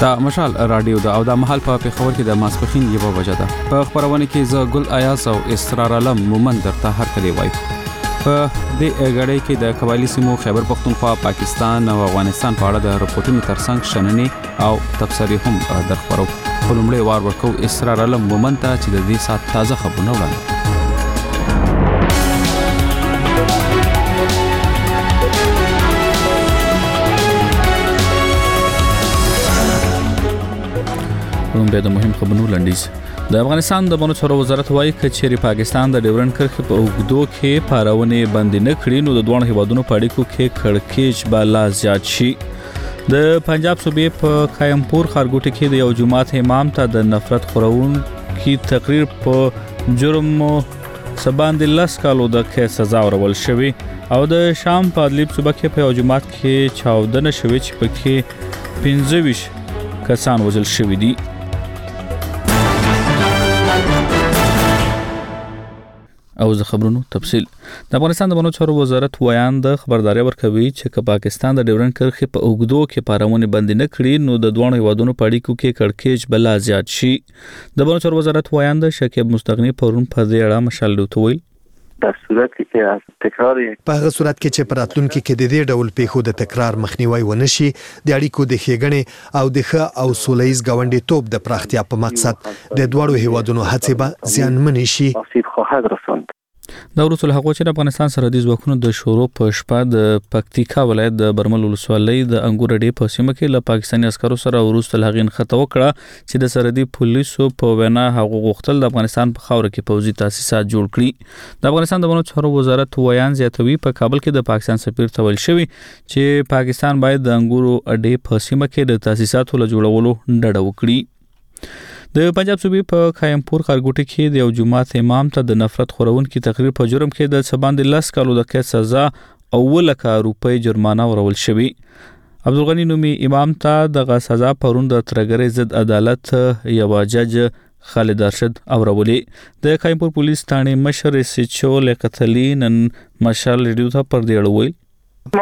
دا مشال رادیو دا او دا محل په پیښور کې د ماسپخین یو بجه ده. په خبرونه کې ز ګل ایاز او اسرار علم مومن درته هر کلی وای. په دې غړې کې د قبایلی سیمو خیبر پختونخوا، پاکستان او افغانستان په اړه د رپورټونو ترڅنګ شننې او تبصرې هم درخبرو. په لومړی وار ورکو اسرار علم مومن ته چې د دې سات تازه خبرونه وړاندې. په د مهم خبرونو لنډیز. د افغانستان د بنو چارو وزارت وايي چې پاکستان د ډیورنډ کرښې په اوږدو کې پارونې بندي نه کړي نو د دوه هیوادونو په اړیکو کې کړکېچ به لا زیات شي. د پنجاب صوبې په خایمپور ښارګوټي کې د یو جماعت امام ته د نفرت خورونکي تقریر په جرم سباندې 10 کالو د قید سزا ورکول شوې او د شام په ادلیب صوبه کې په یو جماعت کې چاودنه شوې چې پکې 25 کسان وژل شوي دي. او زه خبرونو تفصیل. د افغانستان د بنو چارو وزارت ویاند خبرداري ورکوي چې پاکستان د ډیورنډ کرښې په اوږدو کې پارونه بندي نه کړي نو د دوه هیوادونو په اړیکو کې کړکېچ بلا زیات شي. د بنو چارو وزارت ویاند شکیب مستغنی پرون په دې اړه مشال ویل. په صورت کې تکرار په هغه صورت کې چې پراتلونکو کې د دې ډول پیښو د تکرار مخنیوي ونشي د اړیکو د ښېګڼې او د ښه او سولهییز ګاونډي توپ د پراختیا په مقصد د دوه هیوادونو هڅې به زیانمن شي. دا ورسول هغه چې د افغانستان سرحدي ځواکونو د شورو په شپه د پکتیکا ولایت د برمل ولسوالۍ د انګور ډې په سیمه کې له پاکستاني عسکرو سره ورسته لغین خطا وکړه چې د سرحدي پولیسو په وینا هغه غوښتل د افغانستان په خاور کې پوځي تاسیسات جوړ کړي. د افغانستان د بنو چارو وزارت ویان زیاتوي په کابل کې د پاکستان سفیر ته ویل شوی چې پاکستان باید د انګورو اډې په سیمه کې د تاسیساتو له جوړولو ډډه وکړي. د پنجاب صوبې په خایمپور ښارګوټي کې د یو جماعت امام ته د نفرت خورونکي تقریر په جرم کې د سباندې 10 کالو د قید سزا او 1 لک روپۍ جرمانه ورکول شوې. عبدالغنی نومي امام ته د سزا پرون د ترګرې ضد عدالت یو جج خالد ارشد اورولې. د خایمپور پولیس ثانې مشر سچو لقتلی نن مشال ریډیو ته پر دی اړوي.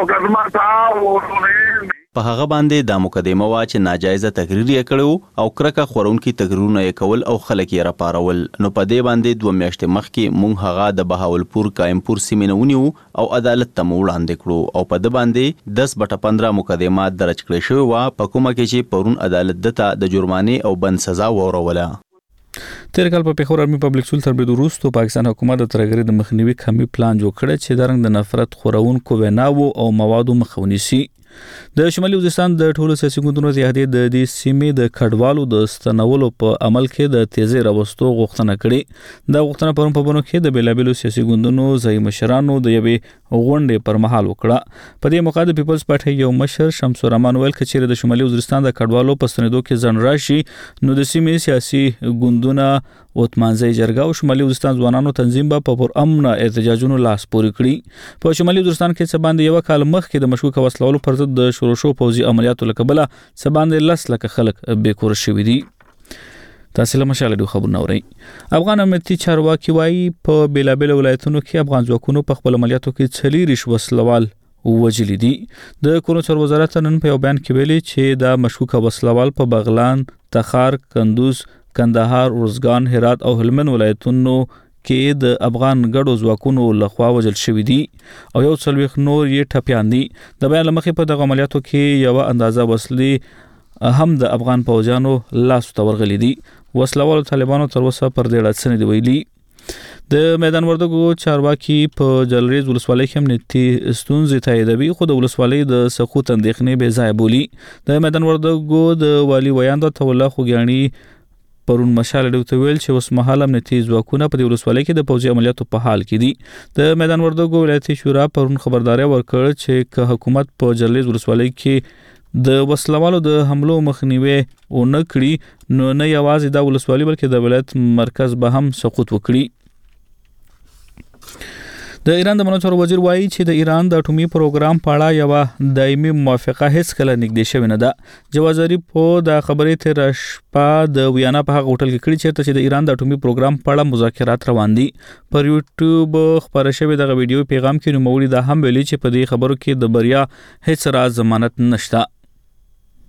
مقدمه په هغه باندې د مقدمه وا چې ناجایزه تقریر یې کړو او کرکه خورونکي تقریرونه یې کول او خلک یې راپارول. نو په دې باندې 2 میاشتې مخکې مونږ هغه د بهاولپور خایمپور سیمې نه ونیو او عدالت ته وړاندې کړو او په دې باندې 10/15 مقدمات درج کړې شوې و په کومه کې چې پرون عدالت دته د جرمانې او بند سزا وروله. تیر کال په پیښور آرمي پبلک سکول تر بده وروسته پاکستان حکومت د ترګری د مخنیوي کمی پلان جوړ کړ چې د رنګ د نفرت خورونکو ویناو او موادو مخاوني سي. د شمالي وزیرستان د ټولو سیاسي ګوندونو اتحادیې د دې سیمې د کډوالو د ستنولو په عمل کې د تیزی راوستو غوښتنه کړې. دا غوښتنه پرون په بنو کې د بیلابیلو سیاسي ګوندونو ځای مشرانو د یوې غونډې پر مهال وکړه. په دې موقع د پیپلز پارټي یو مشر شمس الرحمن ویل چې د شمالي وزیرستان د کډوالو په ستنېدو کې ځن راشي نو د سیمې سیاسي ګوندونه وتمانځي جرګه او شمالي وزیرستان ځوانانو تنظیم په پر امن احتجاجونو لاس پورې کړی. په شمالي وزیرستان کې څه باندې یو کال مخکې د مشکوک وسلوالو پر ضد د شروع شو پوځي عملیاتو لکبله څه باندې 10 لک خلک بیکور شوي دي. تاسو له مشاله خبرونه اورئ. افغان امنیتي چارواکي وايي په بیلابیل ولایتونو کې افغان ځواکونو په خپل عملیاتو کې 40 وسلوال وجلی دي. د کورونو چارو وزارت نن په یو بیان کې ویلي چې دا مشکوک وسلوال په بغلان، تخار، کندوز، کندهار، ارزګان، هرات او هلمند ولایتونو کې د افغان ګډو ځواکونو لخوا وژل شوي دي او یو څلوېښت نور یې ټپیان دي. د بیان مخې په دغه عملیاتو کې یو اندازه وسلې هم د افغان پوځیانو لاس ته ورغلي دي. وسلوالو طالبانو تر اوسه پر دې اړه څه نه دی ویلي. د میدان وردګو چارواکي په جلریز ولسوالۍ کې امنیتي ستونزې تاییدوي خو د ولسوالۍ د سقوط اندېښنې بې ځایه بولي. د میدان وردګو د والي ویاند توله خوګیاڼي پرون مشال ډوته ویل چې اوس مهال امنیتي ځواکونه په ولسوالۍ کې د پوځي عملیاتو په حال کې دي. د میدان وردګو ولایتي شورا پرون خبرداري ورکړه چې که حکومت په جلریز ولسوالۍ کې د وسلوالو د حملو مخنیوي ونه کړي نو نه یوازې د ولسوالۍ بلکې د ولایت مرکز به هم سقوط وکړي. د ایران د منځور وزیر وایي چې د ایران د اټومي پروګرام په اړه یو دایمي موافقه هیڅ کله نږدې شوې نه ده. جواز ظریف د خبرې تر شپه د ویانا په هغه هوټل کې کړي چې د ایران د اټومي پروګرام په اړه مذاکرات روان دي. پر یوټیوب خبره شوې دغه ویډیو پیغام کې نوموړي دا هم ویلي چې په دې خبرو کې د بریا هیڅ راز ضمانت نشته.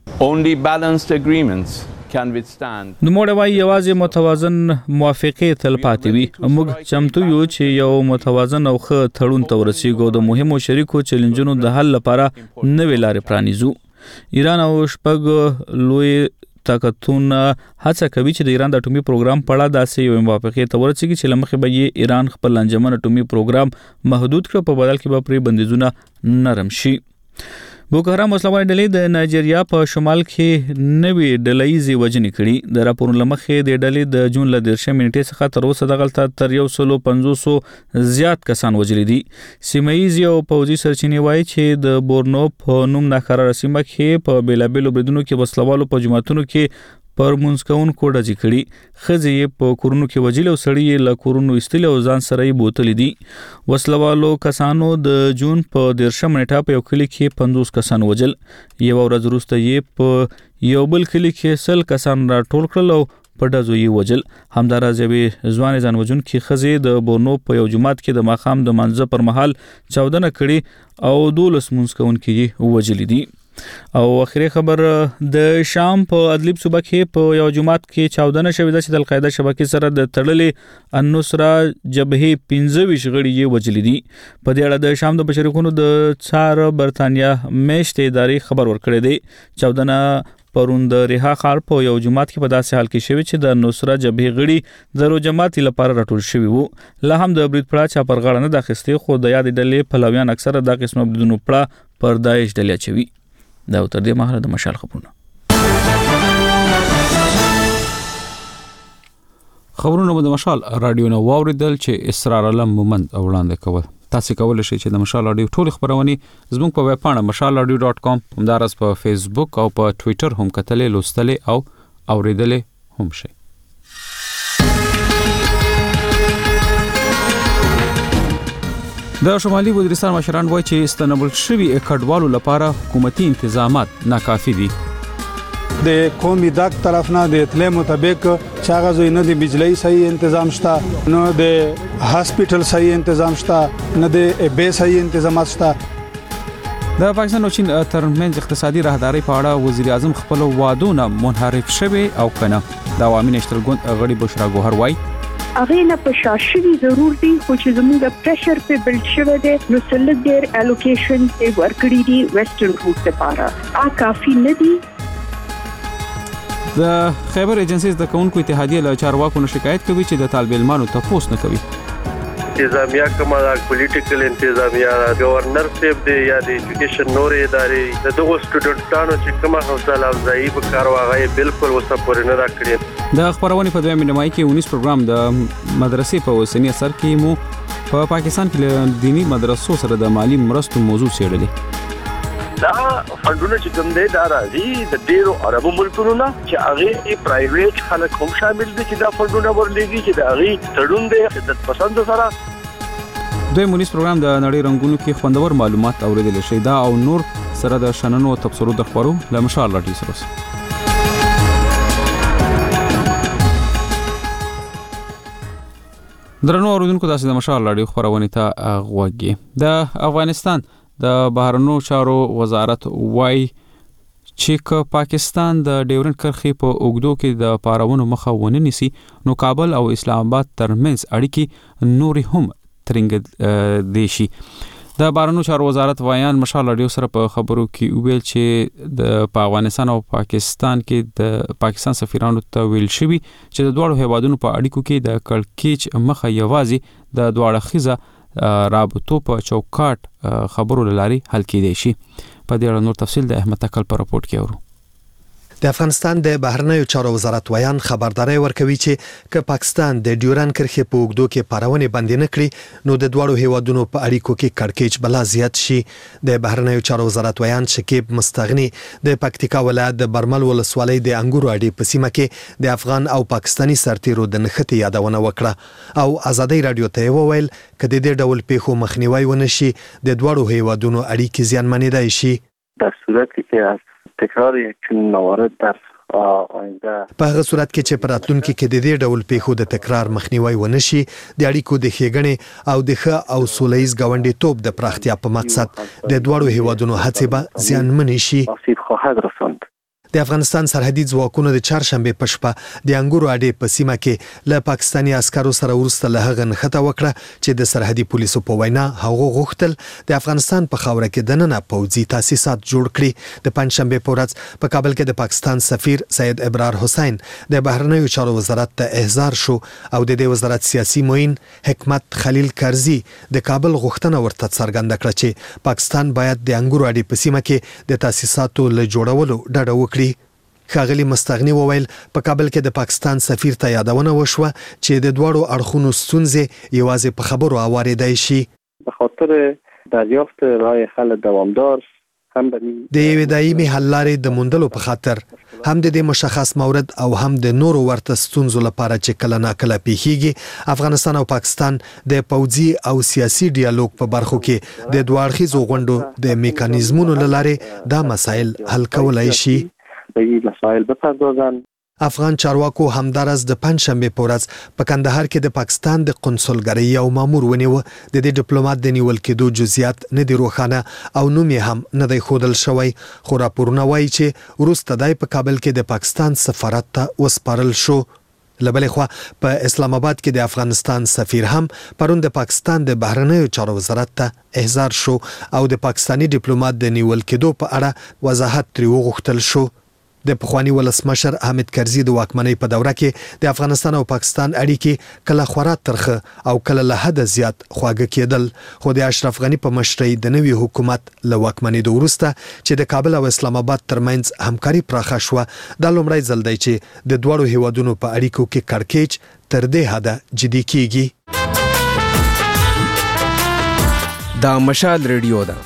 Only balanced agreements can withstand. نو موږ وايي یوازې متوازن موافقه تل پاتې وي. موږ چمتو یو چې یو متوازن او ښه تړون ته ورسیږو د مهمو شریکو چیلنجونو د حل لپاره نوې لارې پرانیزو. ایران او شپږ لوی طاقتونه هڅه کوي چې د ایران د اټومي پروګرام په اړه داسې یو موافقه ته ورسیږي چې لمخې به یې ایران خپل انجمن اټومي پروګرام محدود کړي، په بدل کې به پرې بندیزونه نرم شي. بوکو حرام وسلوال ډلې د نایجیریا په شمال کې نوې ډلهیزې وژنې کړي. د راپورونو له مخې د ډلې د جون له 13 نیټې څخه تر اوسه دغلته تر 150 زیات کسان وژلي دي. سیمه ییزې او پوځي سرچینې وایي چې د بورنو په نوم ناقراره سیمه کې په بیلابیلو بریدونو کې وسلوالو په جماعتونو کې پر منځکونکو ډزې کړي. ښځې یې په کورونو کې وژلي او سړي یې له کورونو ایستلي او ځان سره یې بوتلي دي. وسلوالو کسانو د جون په 13 نیټه په یو کلي کې 50 کسان وژل. یو ورځ وروسته یې په یو بل کلي کې 100 کسان راټول کړل او په ډزو یې وژل. همداراز یوې ځوانې ځان وژونکې ښځې د بورنو په یو جومات کې د ماښام د مانځه پر مهال چاودنه کړې او 12 منځکونکي یې وژلي دي. او اخیری خبر د شام په ادلیب صوبه کې په یو جماعت کې چاودنه شوې ده چې د القاعده شبکې سره د تړلې النصره جبهې 15 غړي یې وژلي دي. په دې اړه د شام د بشري حقوقو د څار برتانیا میشتې ادارې خبر ورکړی دی. چاودنه پرون د ریحا ښار په یو جماعت کې په داسې حال کې شوې چې د النصره جبهې غړي د جماعت لپاره راټول شوي وو. لا هم د برید پړه چا پر غاړه نه د اخیستې، خو د یادې ډلې پلویان اکثره د قسمه بریدونو پړه پر داعش ډلې اچوي. دا تر دې مهاله د مشال خبرونه به د مشال رادیو نو واوریدل چې اسرار علم مومند وړاندې کول. تاسو کولای شئ چې د مشال رادیو ټول خبرونه زموږ په ویب پاڼه mashalradio.com همدارس په فیسبوک او په ټوئیټر هم کتلې، لوستلې او اوریدلې هم شئ. د شمالي وزیرستان مشران وایي چې استنبول شوی کډوالو لپاره حکومتي انتظامات ناکافي دي. د قومي داک طرف نه د اطلاع مطابق چاغه نه د بجلی صحیح تنظیم شته، نه د هاسپټل صحیح تنظیم شته، نه د بي صحیح تنظیمات شته. د پاکستان او چین ترمنځ اقتصادي راهداري په اړه وزیر اعظم خپل وعدونه منحرف شوي او کنه. د عوامي نشتل ګوند غړي بشرا ګوهر وایي اغه نه په شاشوي ضرور دي، خو چې زموږ د پریشر په بلډ شوه دي نو سلګ ډیر الوکیشن په ورکړي دي ویسټرن روټ لپاره کافي نه دي. د خیبر ایجنسیز د کونکو اتحادیه له چارواکو نه شکایت کوي چې د طالب علمانو تفوس نه کوي. انتظامیه کومه د پولیټیکل انتظامیه گورنر صاحب دی یا د ایجوکیشن نورې ادارې د دغه سټوډنټانو چې کومه حوصله افزایی په کار واغې بالکل وسپورې نه راکړي. د خبرونه په دویم نیمایي کې 19 پروګرام د مدرسې په اوسنی اثر کې مو په پاکستان کې دینی مدرسو سره د مالی مرستو موضوع څېړلې. دا فندونه چې کوم دی دا راځي د ډیرو عربو ملکونو نه چې هغه پرایویټ خلک هم شامل دي چې دا فندونه ورلېږي چې دا هغه تړون دی د پسند سره. دوی مونیس پروګرام د نړۍ رنگونو کې خوندور معلومات اوریدل شي. دا او نور سره د شننو او تبصرو د خبرو له مشال راډیو سره. درنو اوریدونکو تاسو د مشال راډیو خبرونه ته غوږی. د افغانستان د بهرنیو چارو وزارت وایي چې که پاکستان د ډیورنډ کرښې په اوږدو کې د پاراونو مخه ونه نیسي نو کابل او اسلام آباد ترمنځ اړیکې نورې هم ترنګ دي شي. د بهرنیو چارو وزارت وایان مشال راډیو سره په خبرو کې ویل چې د افغانستان او پاکستان کې د پاکستان سفیرانو ته ویل شوی چې د دوه هیوادونو په اړیکو کې د کړکېچ مخه یوازې د دوه خزه رابطو په چوکاټ خبرو لاري حل کېدای شي. په دې اړه نور تفصیل د احمد تکل په راپورټ کې اورو. د افغانستان د بهرنیو چارو وزارت وایان خبرداري ورکوي چې که پاکستان د ډیورنډ کرښې په اوږدو کې پارونه بندي نه کړي نو د دوه هیوادونو په اړیکو کې کړکېچ بلا زیات شي. د بهرنیو چارو وزارت وایان شکیب مستغنی د پکتیکا ولایت د برمل ولسوالۍ د انګورو اډې په سیمه کې د افغان او پاکستانی سرتیرو د نښتې یادونه وکړه او ازادي رادیو ته وویل چې د دې ډول پیښو مخنیوي ونشي د دوه هیوادونو اړیکې زیانمنېدای شي. در صورتی که تکرار یک موارد در آینده په هغه صورت کې چې پراتلونکو کې د دې ډول پیښو د تکرار مخنیوي ونشي د اړیکو د ښېګڼې او د ښه او سولهییز ګاونډیتوب د پراختیا په مقصد د دوه هیوادونو هڅې به زیانمنې شي. آسیب خواهد رساند. د افغانستان سرحدي ځواکونو د چهارشنبه په شپه د انګورو اډې په سیمه کې له پاکستاني عسکرو سره ورسته له هغه نښته وکړه چې د سرحدي پولیسو په وینا هغه غوښتل د افغانستان په خاوره کې دننه پوځي تاسیسات جوړ کړي. د پنځشنبه په ورځ په کابل کې د پاکستان سفیر سید ابرار حسین د بهرنیو چارو وزارت ته احضار شو او د دې وزارت سیاسي معین حکمت خلیل کرزي د کابل غوښتنه ورته څرګنده کړه چې پاکستان باید د انګورو اډې په سیمه کې د تاسیساتو له جوړولو ډډه وکړي. ښاغلي مستغني وویل په کابل کې د پاکستان سفیر ته یادونه وشوه چې د دواړو اړخونو ستونزې یوازې په خبرو اوارېدای شي. به خاطر دریافت رای حل دوامدار د یوې دایمي حل لارې د موندلو په خاطر هم د دې مشخص مورد او هم د نورو ورته ستونزو لپاره چې کله ناکله پیښیږي افغانستان او پاکستان د پوځي او سیاسي ډیالوګ په برخو کې د دوه اړخیزو غونډو د میکانیزمونو له لارې دا مسایل حل کولای شي. افغان چارواکو همدارس د پنځشنبه په ورځ په کندهار کې د پاکستان د قونسلګرۍ یو مامور ونیو. د دې ډیپلوماټ د نیول کېدو جزئیات نه دي روښانه او نوم یې هم نه دی ښودل شوی خو راپورونه وایي چې وروسته دی په کابل کې د پاکستان سفارت ته وسپارل شو. لبلې خوا په اسلام آباد کې د افغانستان سفیر هم پرون د پاکستان د بهرنیو چارو وزارت ته احضار شو او د پاکستانی ډیپلوماټ د نیول کېدو په اړه وضاحت ترې وغوښتل شو. د پخوانی ولسمشر حامد کرزي د واکمنۍ په دوره کې د افغانستان او پاکستان اړیکې کله خورا ترخه او کله له حد زیات خواږه کېدل خو د اشرف غني په مشرۍ د نوي حکومت له واکمنۍ وروسته چې د کابل او اسلام آباد ترمنځ همکاري پراخه شوه دا لومړی ځل دی چې د دواړو هیوادونو په اړیکو کې کړکېچ تر دې حده جدي کیږي. دا مشال ریډیو ده.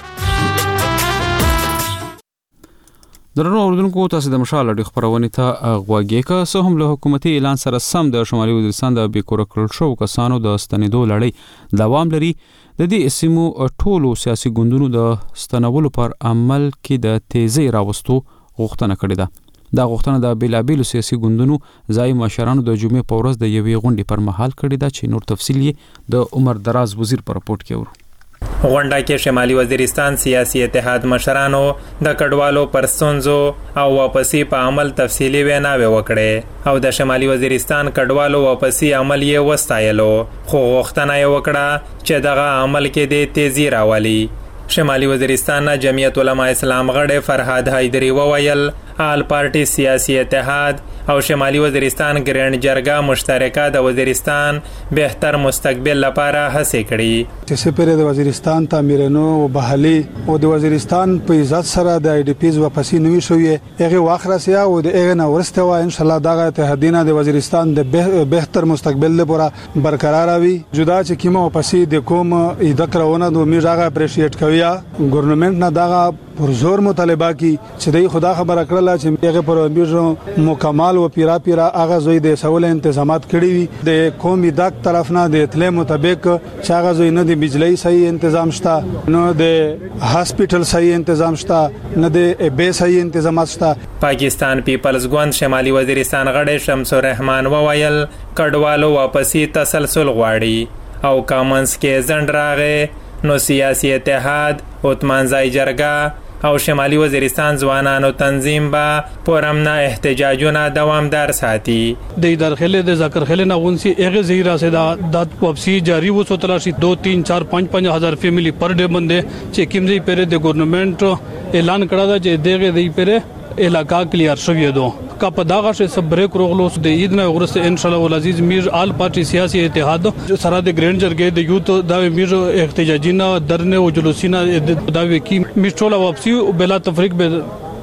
درنو اوریدونکو تاسو د مشال اډې خبرونه ته غوږی که څه هم له حکومتي اعلان سره سم د شمالي وزیرستان د بیکور کړل شو کسانو د ستنېدو لړۍ دوام لري. د دې سیمو ټولو سیاسي ګوندونو د ستنولو پر عمل کې د تیزی راوستو غوښتنه کړې ده. دا غوښتنه د بیلابیلو سیاسي ګوندونو ځای مشرانو د جمعې په ورځ د یوې غونډې پر مهال کړې ده چې نور تفصیل یې د عمر دراز وزیر په راپورټ کې ورو. غونډه کې شمالي وزیرستان سیاسي اتحاد مشرانو د کډوالو پر ستونزو او واپسی په عمل تفصیلی ویناوې وکړې او د شمالي وزیرستان کډوالو واپسی عمل یې وستایلو خو غوښتنه یې وکړه چې دغه عمل کې د تیزی راولي. شمالي وزیرستان جمعیت علماء اسلام غړي فرهاد حیدری وویل آل پارټي سیاسي اتحاد او شمالي وزیرستان ګرینډ جرګه مشترکه د وزیرستان بهتر مستقبل لپاره هڅې کړي. چې سپیره د وزیرستان تعمیرونو او بحالي او د وزیرستان په عزت سره د ای ډی پیز واپسی نوي شوې هغه واخرسیا او د هغه نو ورسته و ان شاء الله دغه اتحادینه د وزیرستان د بهتر مستقبل لپاره برقرار وي. جدا چې کیمه واپسی د کوم ادکرونه د میژه اپریشیټ کوي ګورنمنت نه دغه پر زور مطالبه کی چې د خدا خبره کړله چې هغه پر امیر مکمل او پیرا هغه زوی د سوال تنظیمات کړی وي د قومي دک طرف نه د اطلاع مطابق چې هغه زوی نه د بجلی صحیح تنظیم شته نو د هاسپټل صحیح تنظیم شته نه د بي صحیح تنظیمات شته. پاکستان پیپلز ګوند شمالي وزیرستان غړي شمس الرحمن وویل کډوالو واپسی تسلسل غواړي او کامنس کې ځند راغې نو سیاسي اتحاد عثمانزای جرګه او شمالي وزیرستان ځوانانو تنظیم با پرمنه احتجاجونه دوامدار ساتي. د داخله د ذکر خلنه غونسی هغه زیرا سه د واپسی جاری وسو تلاشي 2 3 4 5 5000 فیملی پر ډے باندې چې کیمزي پره د ګورنمنت اعلان کړه دا چې دغه دی پره علاقہ کلیئر شوی دو کا پداغه شه صبرک روغلوس د عید نه ورسته ان شاء الله العزیز میر آل پارٹی سیاسي اتحاد سره د ګرینډ جرګې د یوت د میر احتجاجینه درنه او جلوسینه د وکی میټولا واپسی او بلا تفریق به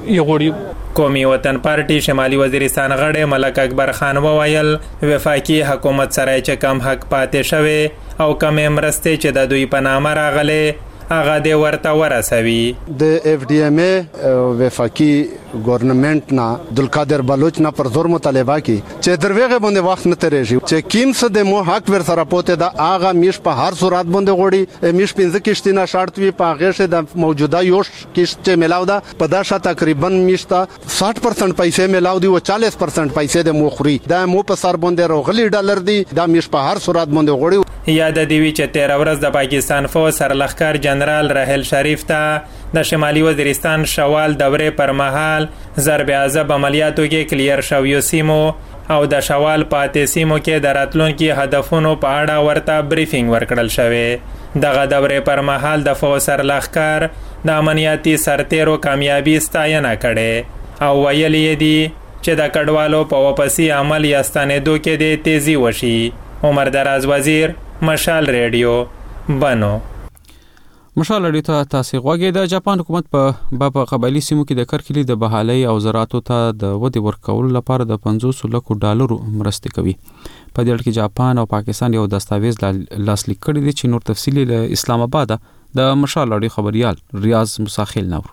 یغوړي. قومي وطن پارټي شمالي وزیرستان غړي ملک اکبر خان وویل وفاقي حکومت سره چې کم حق پاتې شوی او کم مرسته چې د دوی په نامه راغله هغه د ورته ورسوي. د اف ډي ام ای وفاقي ګورنمنت نه عبدالقادر بلوچ نه پر زور مطالبه کی چې دروغه باندې وخت نه ترېږي چې کیمس د مو حق ور سره پوته دا اغه میش په هر صورت باندې غوړي میش 15 کشتینه شرط وی په هغه د موجوده یوش کشت چې ملاو دا په دا شته تقریبا میشته 60% پیسې ملاو دی او 40% پیسې د مخوري دا مو په سر باندې روغلي ډالر دی دا میش په هر صورت باندې غوړي. یاد دی وی چې 13 ورځ د پاکستان فوج سرلښکر جنرال راحل شریف ته د شمالي وزیرستان شوال دورې پر مهال ضرب عذاب عملیاتو کې کلیر شویو سیمو او د شوال پاتې سیمو کې د راتلونکي هدفونو په اړه ورته بریفینګ ورکړل شوی. دغه دورې پر مهال د فوج سرلښکر د امنیتي سرتیرو کامیابی ستاینه کړې او ویلي دي چې د کډوالو په واپسی عمل یا ستنېدو کې د تیزی وشي. عمر دراز وزیر، مشال ریډیو، بنو. مشال ریډیو ته تاسو غوږی. د جاپان حکومت په قبایلی سیمو کې د کرکلی د بحالۍ او زراعتو ته د ودې ورکولو لپاره د 500 لکو ډالرو مرستې کوي. په دې اړه کې جاپان او پاکستان یو دستاویز لاسلیک کړی دی چې نور تفصیلی له اسلام آباد د مشال ریډیو خبريال ریاض مساخیل نور.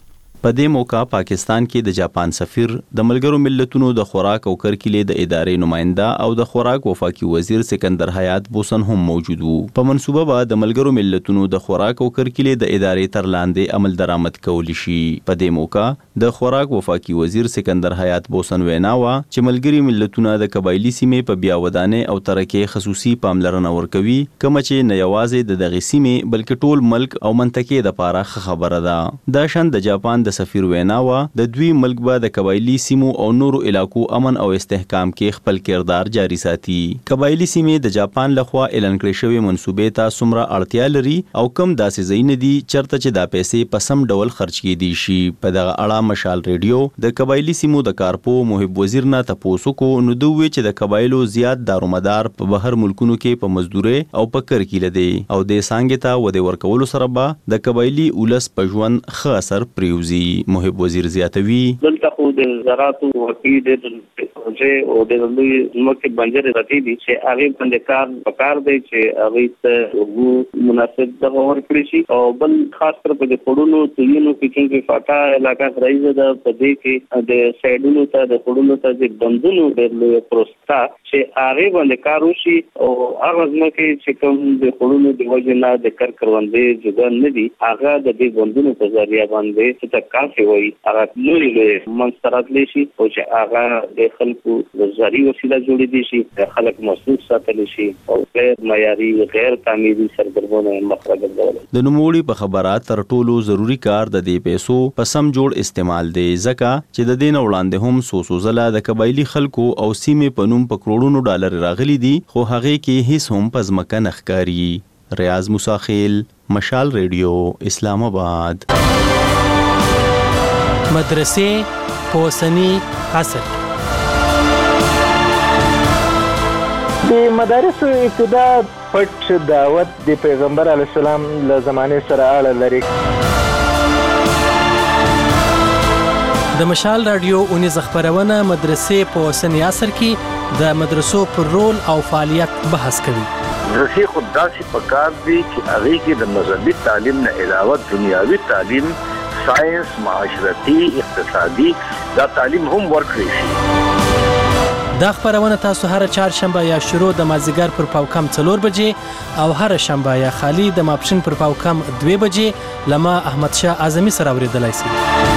په دې موقع پاکستان کې د جاپان سفیر، د ملګرو ملتونو د خوراک او کرکلې د ادارې نماینده او د خوراک وفاقي وزیر سکندر حیات بوسن هم موجود وو. په منصوبه به د ملګرو ملتونو د خوراک او کرکلې د ادارې تر لاندې عمل درآمد کول شي. په دې موقع د خوراک وفاقي وزیر سکندر حیات بوسن وینا وا چې ملګری ملتونه د قبایلی سیمې په بیا ودانې او ترقې خصوصي پاملرنه ورکوي، کوم چې نه یوازې د دغه سیمې بلکې ټول ملک او منطقې د پاره خبره ده. د شان د جاپان د سفیر ویناوا د دوی ملک به د قبایلی سیمو او نورو علاقو امن او استحکام کې خپل کردار جاری ساتي. قبایلی سیمې د جاپان لخوا اعلان کړې شوی منسوبې ته څومره اړتیا لري او کم داسې ځای نه دي چرته چې دا پیسې په سم ډول خرج کېدي شي. په دغه اړه مشال ریډیو د قبایلی سیمو د کارپو محب وزیر نه تاسو کو نو دوی چې د قبایلو زیات دارومدار په بهر ملکونو کې په مزدوري او په کرکیله دي او د سانګې ته ودی ورکول سره به د قبایلی اولس په ژوند ښه اثر پریوزي. محب وزیر زیاتوي دلته خو د زراعت او وکیل د پروژې او د لوی مکه بنجر راځي چې هغه باندې کار دی چې هغه ته مناسب د ورکړي شي او بل خاص کر په خړونو تلینو کې چې فاټا علاقہ راځي د پدې کې د سایډونو ته د خړونو ته د بندونو د لوی پروستا چې هغه باندې کار وشي او هغه ځمکه چې کوم د خړونو د وجنه د کار کروندې جوړ نه دي هغه د دې بندونو په ذریعہ باندې چې کافي وي هغه لوی منسترات لشي او چې هغه د خلکو د زری وسیله جوړې دي شي د خلک مسؤل ساتل شي او غیر معیاري غیر تعمیري سرګرمونه مخرج ګرځول. د نوموړي په خبرات تر ټولو ضروری کار د دې پیسو په سم جوړ استعمال دی ځکه چې د دین وړاندې هم سوسوزله د قبایلی خلکو او سیمې په نوم په کروڑونو ډالر راغلي دي خو هغه کې هیڅ هم پزمکه نخکاری. ریاض مساخیل، مشال ریډیو، اسلام آباد. مدرسې په اوسني عصر د مدارسو ابتدا پټ دعوت د پیغمبر علیه السلام له زمانې سره اړه لري. د مشال رادیو اونیز خبرونه مدرسې په اوسني عصر کې د مدرسو پر رول او فعالیت بحث کوي. مدرسې خود داسې پکار دي چې هغه کې د مذهبي تعلیم نه علاوه دنیاوي تعلیم، ساينس، معاشرتي، اقتصادي دا تعلیم هم ورکړي شي. دا خبرونه تاسو هر چهارشنبه یا شروع د مازیګر پر پاوکم 4 بجې او هر شنبه یا خالی د ماپښین پر پاوکم 2 بجې لما احمد شاه اعظمي سره اوریدلای شي.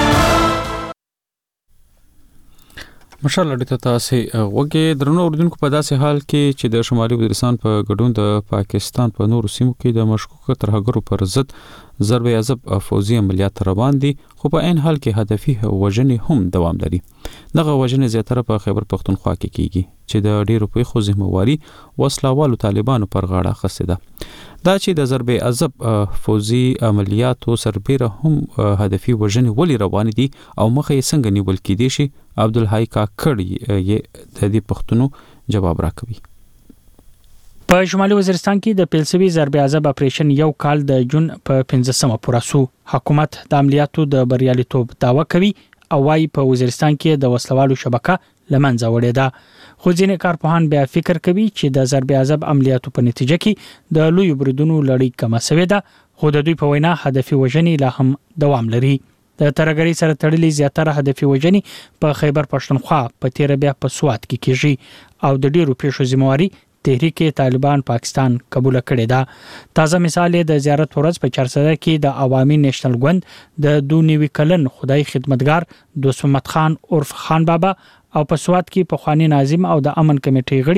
ماشاءالله د تاسو وګه درنو اردوونکو په داسې حال کې چې د شمالي وزیرستان په ګډون د پاکستان په نورو سیمو کې د مشکوک ترهګرو پر ضد ضرب عذاب فوزي عملیات روان دي خو په عین حال کې هدفي وژنې هم دوام لري. دغه وژنې زیاتره په خیبر پختونخوا کې کیږي چې د ډیرو پیښو ذمہواری وسلوالو طالبانو پر غاړه اخیسته ده. دا چې د ضرب عذاب فوزي عملیاتو سربېره هم هدفي وژنې ولې روان دي او مخه یې څنګه نیول کېدي شي عبدالحی کاکړ یې د دې پښتنو جواب راکوي. په شمالي وزیرستان کې د پیلسوي ضرب عذاب اپریشن یو کال د جون په 15مه پوره شو. حکومت د عملیاتو د بریالیتوب داوا کوي او وايي په وزیرستان کې د وسلوالو شبکه لمنځه وړې ده. خو ځینې کارپوهان بیا فکر کوي چې د ضرب عذاب عملیاتو په نتیجه کې د لوی بریدونو لړۍ کمه شوې ده خو د دوی په وینا هدفي وژنې لا هم دوام لري. د ترهګرۍ سره تړلې زیاتره هدفي وژنې په خیبر پښتونخوا په تیر بیا په سوات کې کیږي او د ډیرو پیښو ذمہواری تحریک طالبان پاکستان قبول کړی دا. تازه مثال د زیارت ورځ په چارسده کې د عوامي نېشنل ګوند د 92 کلن خدای خدمتگار دوست محمد خان عرف خان بابا او په سوات کې پخوانی ناظم او د امن کمیټې غړي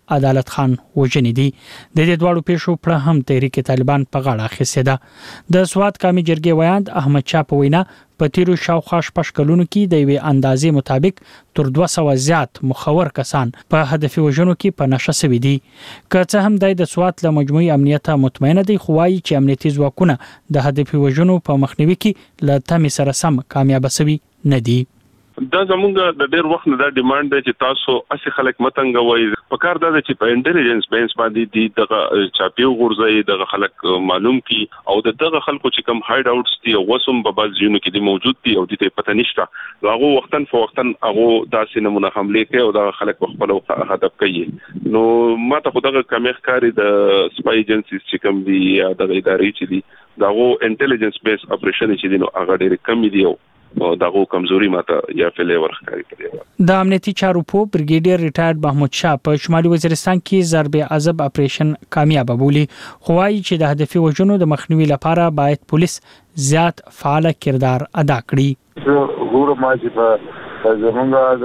عدالت خان وژنې دي. د دې دواړو پیښو په هم تحریک طالبان په غاړه اخیستې ده. د سوات قومي جرګې ویاند احمد شاه په وینا په تیرو شاوخوا 6 کلونو کې د یوې اندازې مطابق تر 200 زیات مخور کسان په هدفي وژنو کې په نشه شوي دي. که څه هم د سوات له مجموعي امنیت مطمئنه دي، خو وايي چې امنیتي ځواکونه د هدفي وژنو په مخنیوي کې له تمې سره سم کامیاب شوي نه دي. دا زمونږ د ډېر وخت نه دا ډیماند دی چې تاسو اسی خلک متنګوي. په کار دا چې په انټيليجنس بیس باندې دي دغه چاپیو غورځي دغه خلک معلوم کی او دغه خلکو چې کوم هاید اوټس دي او وسم په باز ژوند کې دي موجود دي او د ته پته نشته. هغه وختن فوختن هغه داسې نمونه حمله کوي او دغه خلک خپل هدف کوي. نو ماته خو دغه کمیخ کاری د سپای ایجنسیز چې کوم دي یا د ادارې چې دي دغه انټيليجنس بیس اپریشن چې دي نو هغه ډېر کم دي او دغه کمزوري ماته یا فلې ورخاري کړي. د امنیتي چارو په بریګیډیر ریټایرډ محمود شاه په شمالي وزیرستان کې ضرب عذاب اپریشن کامیاب بولی، خو وايي چې د هدفي وژنو د مخنیوي لپاره باید پولیس زیات فعال کردار ادا کړي. ګورم چې په زمونږ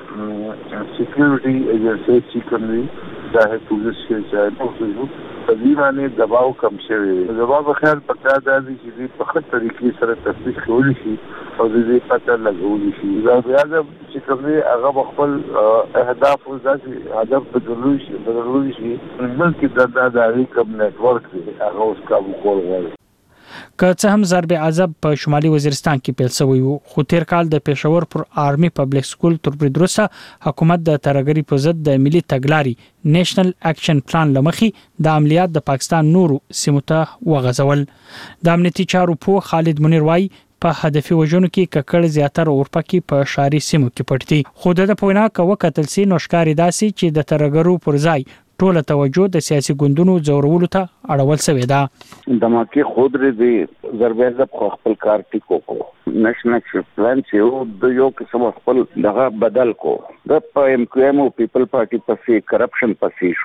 د سکیورټي ایجنسی چې کوم دي د پولیس کې چې تقریباً دباو کم شوی. دباو په خیال پکار دی چې په خپل طریقې سره تفتیش کولی شي او د دې پته لګولی شي. دا بیا چې کوم دی هغه خپل اهداف او ځکه هدف بدلوي شي بلکې د دایي کوم نتورک دی هغه اوس کابو کول غواړي. که څه هم ضرب عذاب په شمالي وزیرستان کې پیل شوی وو، خو تیر کال د پېښور پر آرمي پبلک سکول تر بریدروسه حکومت د ترګری په ضد د ملي تګلاري نېشنل اکشن پلان لمخي د عملیات د پاکستان نورو سیمو ته وغځول. د امنیتي چارو په خالد منیر وای په هدفي وژنو کې ککړ زیاتره اورپکې په شاري سیمو کې پټ دي. خو د پوینا کوه کتل سي نوشکاري داسي چې د ترګرو پر ځای ټوله توجه د سیاسي ګوندونو زورولو ته اړول شوې ده. دماکي خود لري ضربه خپل کار ټیکو کو نېشنل اکشن پلان چې د یو قسم خپل دغه بدل کو د ایم کیو ایم او پیپل پارټي پسې کرپشن پسې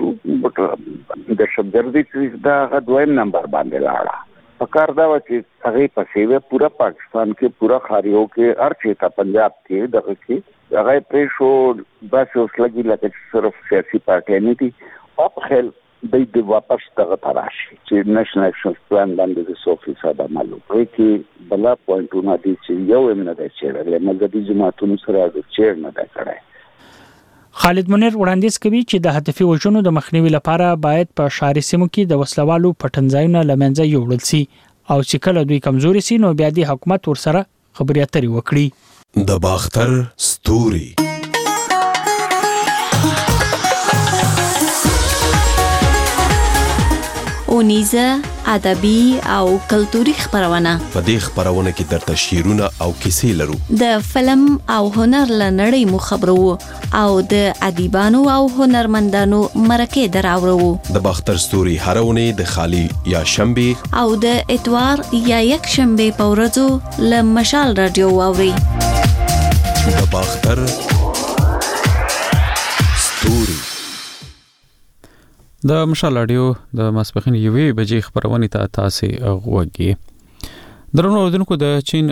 شو د شبګردي چې دا دویم نمبر باندې لاړه. پکار دا و چې هغه پسې پورا پاکستان کې پورا خاریو کې هر چیتا پنجاب کې دغه کې هغه پرې شو بس اوس لګي لکه صرف سیاسي پارټي نه دي او خل د واپس دغه تراشي چې نېشنل اکشن پلان باندې د صوفي صاحب معلوم وي کې بلا پوینټونه دي چې یو هم نه دی چې مګدي جماعتونو سره د چیر نه دی کړای. خالد منیر وړاندیز کوي چې د هدفي وژنو د مخنیوي لپاره باید په شاري سیمو کې د وسلوالو پټنځایونه لمنځه یوړل شي او چې کله دوی کمزوري سي نو بیا د حکومت ورسره خبرې اترې وکړي. د باختر ستوري اونیزه ادبي او کلتوري خبرونه. په دې خبرونه کې درته شعرونه او کیسې لرو. د فلم او هنر لنړۍ مو خبرو او د ادیبانو او هنرمندانو مرکه دراوړو. د باختر ستوري هرونه د خالی یا شنبه او د اتوار یا یک شنبه په ورځو ل مشال رادیو واوري. د باختر ستوري د مشال رادیو د ماسپخین یوې بجې خبرونه ته تاسو غوږی. درنو اوردونکو د چین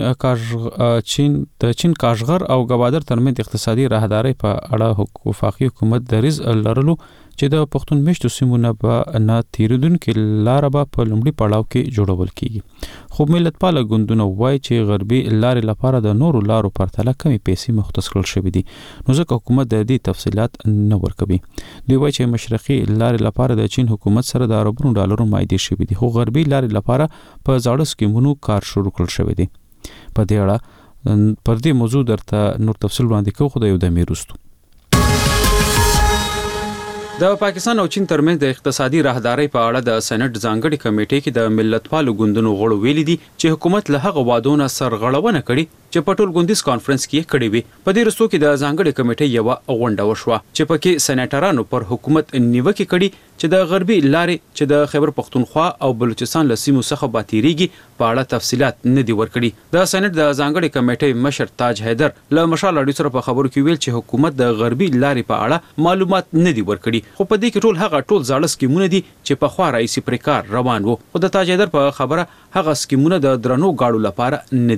کاشغر او گوادر ترمنځ اقتصادي راهداري په اړه وفاقي حکومت د ریز لرلو چې د پښتون میشتو سیمونه به نه تیریدونکو لار به په لومړي پړاو کې جوړول کیږي. خو ملتپال ګوندونه وایي چې غربي لارې لپاره د نورو لارو پرتله کمی پیسې مختص کړل شوې دي، نو ځکه حکومت د دې تفصيلات نه ورکوي. دوی وایي چې مشرقي لارې لپاره د چین حکومت سره د اربونو ډالرو مایدې شوې دي، خو غربي لارې لپاره په ځاړه سکیمونو کار شروع کړل شوی دی. په دې اړه پر دې موضوع درته نور تفصیل وړاندې کوو، خو د یو دمې وروسته. د پاکستان او چین ترمنځ د اقتصادي راهداري په اړه د سېنات ځانګړي کمیټې کې د ملتپالو ګوندونو غړو ویلي دي چې حکومت له هغه وادونو سرغړونه کړي چې په ټول ګوندیز کانفرنس کې کړي وي. په دې رسو کې د ځانګړي کمیټې یو غونډه وشوه چې پکې سېناترانو پر حکومت نیوکه کړي چې د غربي لارې چې د خیبر پختونخوا او بلوچستان له سیمو څخه باتیریږي په اړه تفصيلات نه دي ورکړي. د سېنات د ځانګړي کمیټې مشر تاج حیدر له مشال اړیو سره په خبرو کې ویل چې حکومت د غربي لارې په اړه معلومات نه دي ورکړي، خو په دې کې ټول ځاړه سکیمونه دي چې په خوا رئیس پر کار روان وو. خو د تاج حیدر په خبره هغه سکیمونه د درنو گاړو لپاره نه دي.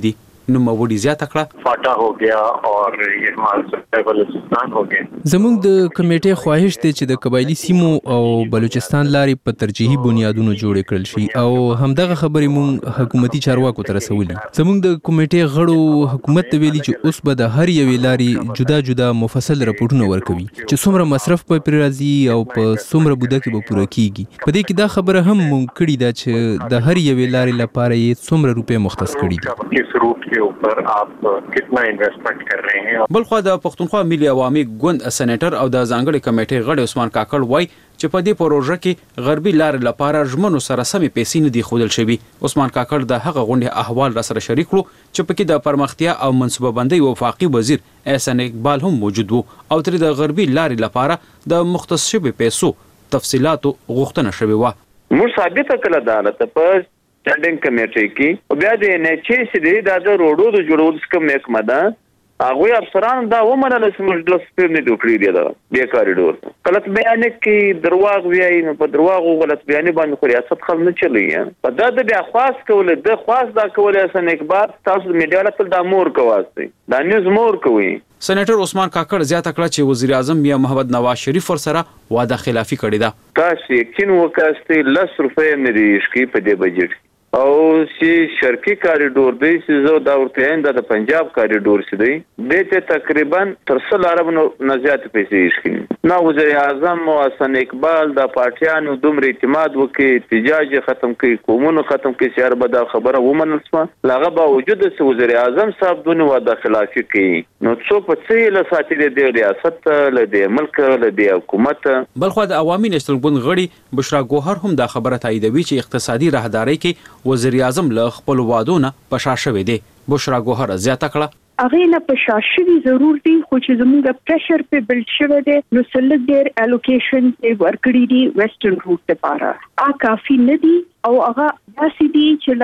نوموړي زیاته کړه فاټا हो गया और ये हमारा बलूचिस्तान हो गया. زموږ د کمیټې خواهش دی چې د قبایلی سیمو او بلوچستان لارې په ترجیحي بنیادونو جوړ کړل شي او همدغه خبرې مونږ حکومتي چارواکو ته رسولي. زموږ د کمیټې غړو حکومت ته ویلي چې اوس به د هر یوې لارې جدا جدا مفصل راپورټونه ورکوي چې څومره مصرف په پر راځي او په څومره بوده کې به پوره کیږي. په دې کې دا خبره هم مونږ کړې ده چې د هر یوې لارې لپاره یې څومره روپۍ مختص کړي دي. किस रूट के ऊपर आप कितना इन्वेस्टमेंट कर रहे हैं. بلخو د پښتونخوا ملي عوامي ګوند سېنیټر او د ځانګړي کمیټې غړي عثمان کاکړ وایي چې په دې پروژه کې غربي لارې لپاره ژمنو سره سمې پیسې نه دي ښودل شوي. عثمان کاکړ د هغه غونډې احوال را سره شریک کړو چې پکې د پرمختیا او منصوبه بندۍ وفاقي وزیر احسان اقبال هم موجود وو او ترې د غربي لارې لپاره د مختص شوي پیسو تفصيلاتو غوښتنه شوې وه. موږ ثابت کړل عدالت په سټینډینګ کمیټې کې او بیا د NHA چې د روډو د جوړولو کوم محکمه ده هغه افسران دا ومنل چې موږ د سپیر نه دوکړي دی دا به کاریډور غلط بیان کې درواغ ویاي نو په درواغو غلط بیان باندې خو ریاست خل نه چلی په دا د بیا خاص کول د خاص دا کول اسن اکبار تاسو میډیا لپاره د امور کواسي دا نیوز مور کوي. سېنیټر عثمان کاکړ زیاته کړه چې وزیر اعظم یا محمد نواز شریف ور سره وعده خلافی کړې ده. تاسو یقین وکړئ 10 روپے مې ریشکی په دې بجټ او چې شرقي کاریډور دی چې زو دا ورته د پنجاب کاریډور شې دی دته تقریبا تر 100 ارب نه زیات پیسې شي. نو وزیر اعظم او حسن اقبال د پارټیانو دومره اعتماد وکي احتجاج ختم کوي قومونو ختم کوي چې اربه دا خبره ومنل سو لغه باوجود چې وزیر اعظم صاحب دونه وعده خلافي کوي نو څو په څه له ساتي د ریاست له د ملک له د حکومت. بلخو د عوامي نېشنل ګوند غړي بشرا ګوهر هم دا خبره تاییدوي چې اقتصادي راهداري کې وزیر اعظم له خپل وعدونه پشا شوې دي. بشرا ګوهر زیاته کړه هغه نه پشا شوی ضرور دي خو چې زموږ پریشر په بلډ شوی دی نو سلګ ډیر الوکیشن په ورکړی دي ویسټرن روټ لپاره کافي نه دي او هغه داسې دي چې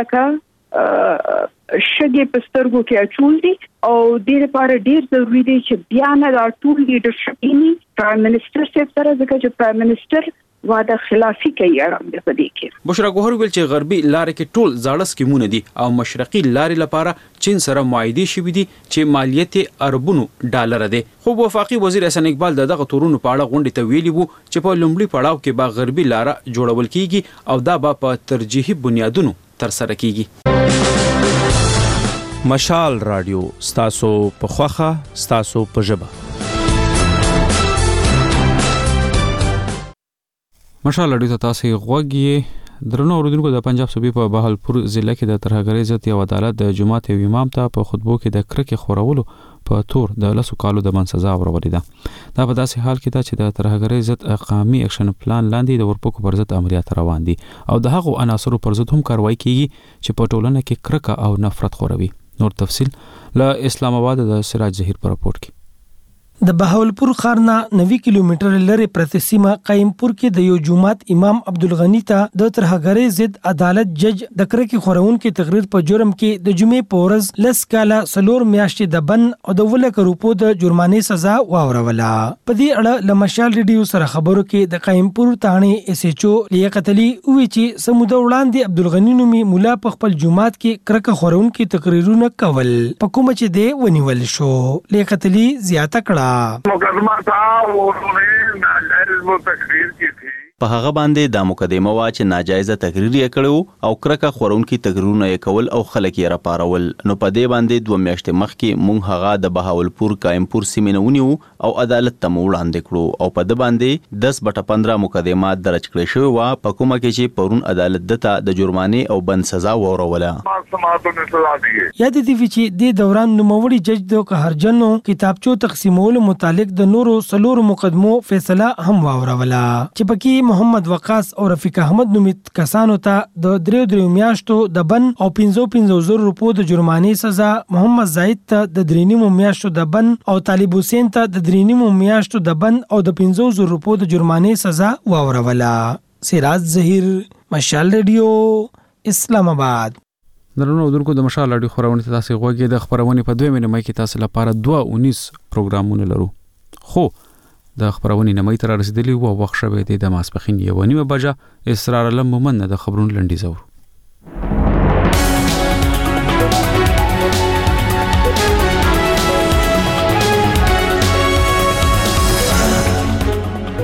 لکه شګې پسترګو کې اچول دي او د لپاره ډیر ضروری دي چې بیا نه دا ټول لیډرشپ یې پرایم منسٹر سره ځکه چې پرایم منسٹر وعده خلافی کوي اړم د پدې کې. بشرا ګوهر ویل چې غربي لارې کې ټول زاړه سکیمونه دي او مشرقي لارې لپاره چین سره معاهده شوې دي چې مالیت اربونو ډالر دي. خو وفاقي وزیر احسان اقبال دغه تورونو په اړه غونډه ته ویلي وو چې په لومړي پړاو کې به غربي لار جوړول کیږي او دا به په ترجیحي بنیادونو تر سره کیږي. مشال رادیو ستاسو په خوخه ستاسو په ژبه. مشال رادیو ته تاسو غوږی درنو اوریدونکو د پنجاب صوبې په بهاولپور ضلع کې د ترهګرۍ ضد یو عدالت د جماعت یو امام ته په خطبو کې د کرکې خورولو په تور د 10 کالو د بند سزا ورولې ده. دا په داسې حال کې ده چې د ترهګرۍ ضد قومي اکشن پلان لاندې د ورپکو پر ضد عملیات روان دي او د هغو عناصرو پر ضد هم کاروایی کیږي چې په ټولنه کې کرکه او نفرت خوروي. نور تفصيل له اسلام آباد د سراج ظهیر پر راپورټ کې. د بهاولپور ښار نه 90 کیلومتر لري پرته سیمه قیمپور کې د یو جماعت امام عبدالغنی ته د ترهګرۍ ضد عدالت جج د کرکې خورونکو تقریر په جرم کې د جمعې په ورځ لس کاله سلور میاشتې د بن او د ولک روپو د جرمانې سزا واوروله. په دې اړه لمشال ریډیو سره خبرو کې د قیمپور تانه اس ایچ او لیاقت علي وی چې سموده وړاندې عبدالغنی نومي مولا په خپل جماعت کې کرکه خورونکو تقریرونه کول په کوم چې دی ونیول شو. لیاقت علي زیاته کړه मुकदमा था वो उन्होंने नाजायज वो तकरीर की थी په هغه باندې د مقدمه وا چې ناجایزه تقریر یې کړو او کرکه خورونکي تقریرونه یې کول او خلک یې راپارول. نو په دې باندې 2 میاشتې مخکې مونږ هغه د بهاولپور قائمپور سیمه ونیو او عدالت ته وړاندې کړو او په دې باندې 10/15 مقدمات درج کړې شوې و په کومه کې چې پرون عدالت دته د جرمانې او بند سزا وروله. یاد دي چې د دوران نوموړي جج د قهرجنو کتابچو تقسیمولو متعلق د نورو سلور مقدمو فیصله هم وروله چې پکې محمد وقاص او رفیق احمد نومیت کسانو ته د 3 میاشتو د بن او 55,000 روپو د جرمانې سزا، محمد زاید ته د 3 میاشتو د بن او طالب حسین ته د 3 میاشتو د بن او د 50,000 روپو د جرمانې سزا واوروله. سراج ظهیر، مشال ریډیو، اسلام آباد. درنو اردوونکو د مشال ریډیو خبرونه تاسو غوږی د خبرونه په 2 مې کې تاسو لپاره 2:19 پروګرامونه لرو. خو د خبرونه نمای تر رسیدلی او وخت شوه د ماسپخین 1:30 بجې اسرار علم مومن د خبرونو لنډیز اور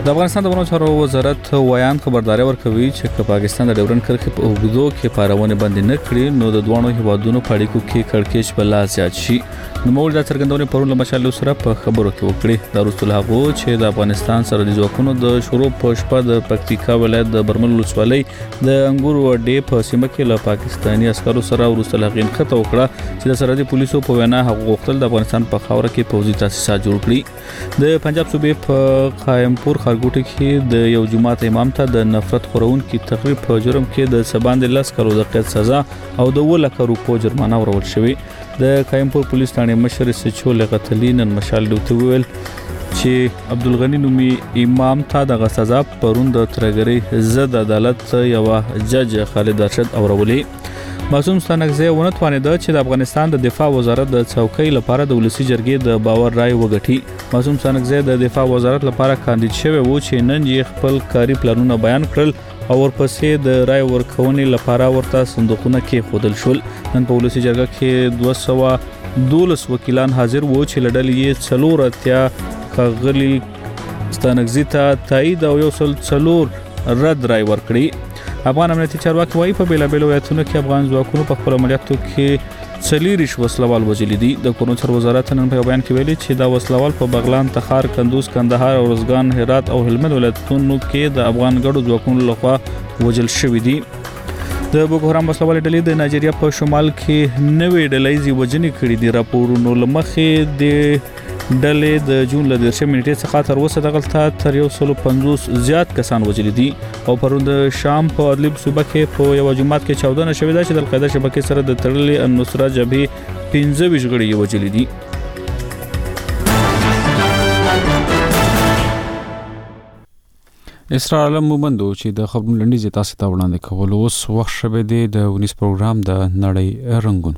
د افغانستان د بهرنیو چارو وزارت ویان خبرداري ورکوي چې پاکستان د ډیورنډ کرښې په اوږدو کې پارونه بندي نه کړي نو د دوه هیوادونو په اړیکو کې کړکېچ به لا زیات شي. نو مول د څرګندونې پرون له مشال سره په خبرو کې وکړي د رسول هغه چې د افغانستان سره د ځواکونو د شروع په شپه د پکتیکا ولایت د برمل ولسوالۍ د انګورو اډې په سیمه کې له پاکستاني عسکرو سره ورسره غین خطه وکړه چې د سرحدي پولیسو په وینا هغه غوښتل د افغانستان په خاوره کې پوځي تاسیسات جوړ کړي. د پنجاب صوبې په قائمپور خارګوټي کې د یو جماعت امام ته د نفرت خورونکو تقریب په جرم کې د سباند 10 کلو د قید سزا او د 1 لک روپو جرمانه ورول شوې. د قائمپور پولیس ثانې مشر سچول غتلین مشال دوته ویل چې عبدالغنی نومي امام ته د سزا پرون د ترګری زد عدالت یو جج خالد ارشد اورولې. معصوم ستانکزی ونتوانید چې د افغانستان د دفاع وزارت د څوکۍ لپاره د ولسی جرګې د باور رائے وګټي. معصوم ستانکزی د دفاع وزارت لپاره کاندید شوی وو چې نن یې خپل کاری پلانونه بیان کړل او ورپسې د رائے ورکونې لپاره ورته صندوقونه کې خودل شول. نن په ولسی جرګه کې 212 وکیلان حاضر وو چې لړل یې څلور اتیا کاغلی ستانکزی ته تایید او 104 رد رائے ورکړي. افغان امنیتي چارواکي وايي په بیلابېلو ولایتونو کې افغان ځواکونو په خپل عملیاتو کې 40 وسلوال وژلي دي. د کورونچر وزارت نن په بیان کې ویلي چې دا وسلوال په بغلان، تخار، کندوز، کندهار، اورزګان، هرات او هلمند ولایتونو کې د افغان ګډو ځواکونو لخوا وژل شوي دي. د بوکو حرام وسلوال ډلې د نایجیریا په شمال کې نوې ډلې وژنې کړې دي. راپورونو لمخې د ډلې د جون له 10 منټې څخه تر اوسه دغلطه تر 150 زیات کسان وژلي دي او پرون د شام په ادلب صوبه کې په یو جماعت کې 14 نشوي دا چې د القاعده شبکې سره د تړلې النصره جبهې 15 غړي وژلي دي. اسرائیل مومندو چې د خبرونو لنډیز تاسو ته وړاندې کول اوس وخت شوه د 19 پروګرام د نړۍ رنگونو.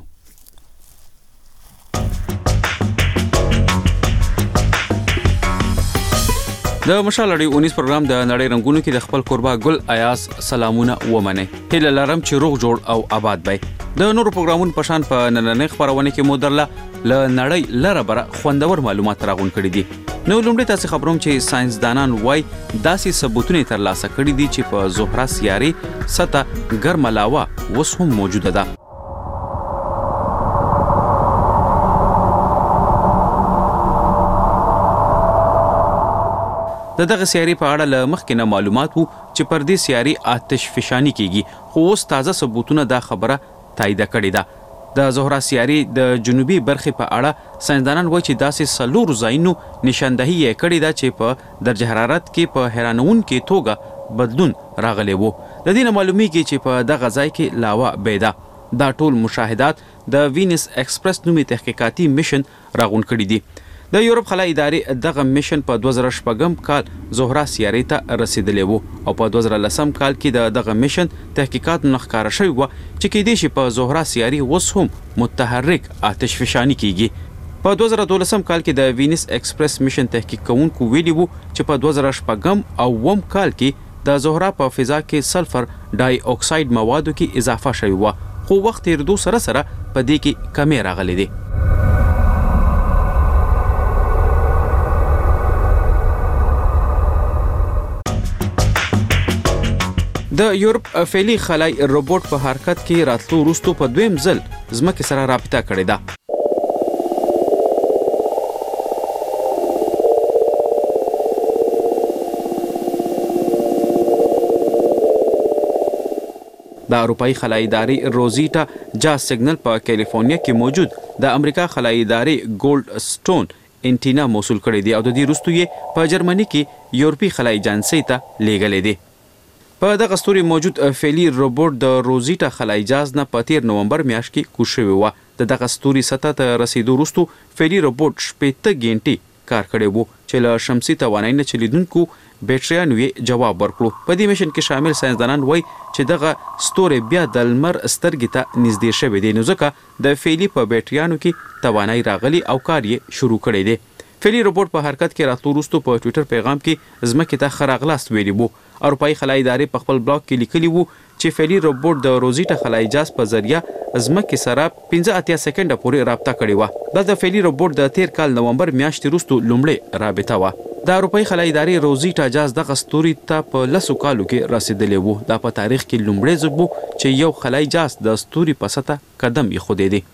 د مشال اړي 19 پروګرام د نړۍ رنگونو کې د خپل قربا ګل ایاز سلامونه ومنه. هله لرم چې روغ جوړ او آباد وي. د نورو پروګرامونو په شان په نننۍ خبرونه کې مودرله ل نړۍ لره بره خوندور معلومات راغون کړي دي. نو لومړی تاسو خبروم چې ساينس دانان وای داسې ثبوتونه ترلاسه کړي دي چې په زهره سیارې سطح ګرمه لاوا اوس هم موجوده ده. دغه سیاري په اړه له مخکې نه معلومات وو چې پر دې سیاري آتش فشانی کیږي خو اوس تازه ثبوتونه دا خبره تایید کړې ده. د زهره سیاري د جنوبي برخې په اړه ساينسدانان وایي چې داسې سلور ځایونو نشاندهي یې کړې ده چې په درجه حرارت کې په حیرانونکې توګه بدلون راغلی وو. د دې نه معلومیږي چې په دغه ځای کې لاوا بيده. دا ټول مشاهدات د وینس ایکسپریس نومي تحقیقاتي میشن راغون کړي دي. د یورپ خلای ادارې دغه میشن په 2014 کال زهره سیارې ته رسیدلی وو او په 2010 کال کې دغه میشن تحقیقات نخکاره شوی و چې کې دې شي په زهره سیاري اوس هم متحرک آتش فشانی کیږي. په 2012 کال کې د وینس ایکسپریس میشن تحقیق کوونکو ویلي وو چې په 2014 او وم کال کې د زهره په فضا کې سلفر ډای اکساید موادو کې اضافه شوی و خو وخت تیریدو سره سره په دې کې کمی راغلی دی. د یورپ فعلی خلای روبوټ په حرکت کې راتلو وروسته په دویم ځل ځمکې سره رابطه کړې ده. د اروپאי خلای ادارې روزیټا جا سیګنل په کیلیفورنیا کې موجود د امریکا خلای ادارې ګولډ سټون انټینا موصول کړې دي او د دې وروسته یې په جرمني کې یورپی خلای ایجنسی ته لیږلې دي. په دغه ستوري موجود فعلی روبوټ د روزیټا خلای جهاز نه په 13 نومبر میاشت کې کوز شوی و. د دغه ستوري سطح ته رسیدو وروسته فعلی روبوټ 15 غنټې کار کړی وو چې له شمسي توانایي نه چلیدونکو بیټریانو یې جواب ورکړو. په دې میشن کې شامل ساينسدانان وایي چې دغه ستوري بیا د لمر سترګې ته نږدې شوی دی نو ځکه د فعلی په بیټریانو کې توانایي راغلی او کار یې شروع کړی دی. فعلی روبوټ په حرکت کې راتلو وروسته په ټوئیټر پیغام کې ځمکې ته ښه راغلاست ویلي وو. اروپאי خلای ادارې په خپل بلاګ کې لیکلي وو چې فعلی روبوټ د روزیټا خلای جهاز په ذریعہ ځمکې سره 15 سکند پورې رابطه کړې و. دا د فعلی روبوټ د 13 کال نومبر میاشتې وروسته لومړی رابطه و. د اروپאי خلای ادارې روزیټا جاز د غستوري ته په 10 کالو کې رسیدلی وو. دا په تاریخ کې لومړی ځل وو چې یو خلای جاز د استوري په سطح قدم یې خوده دی.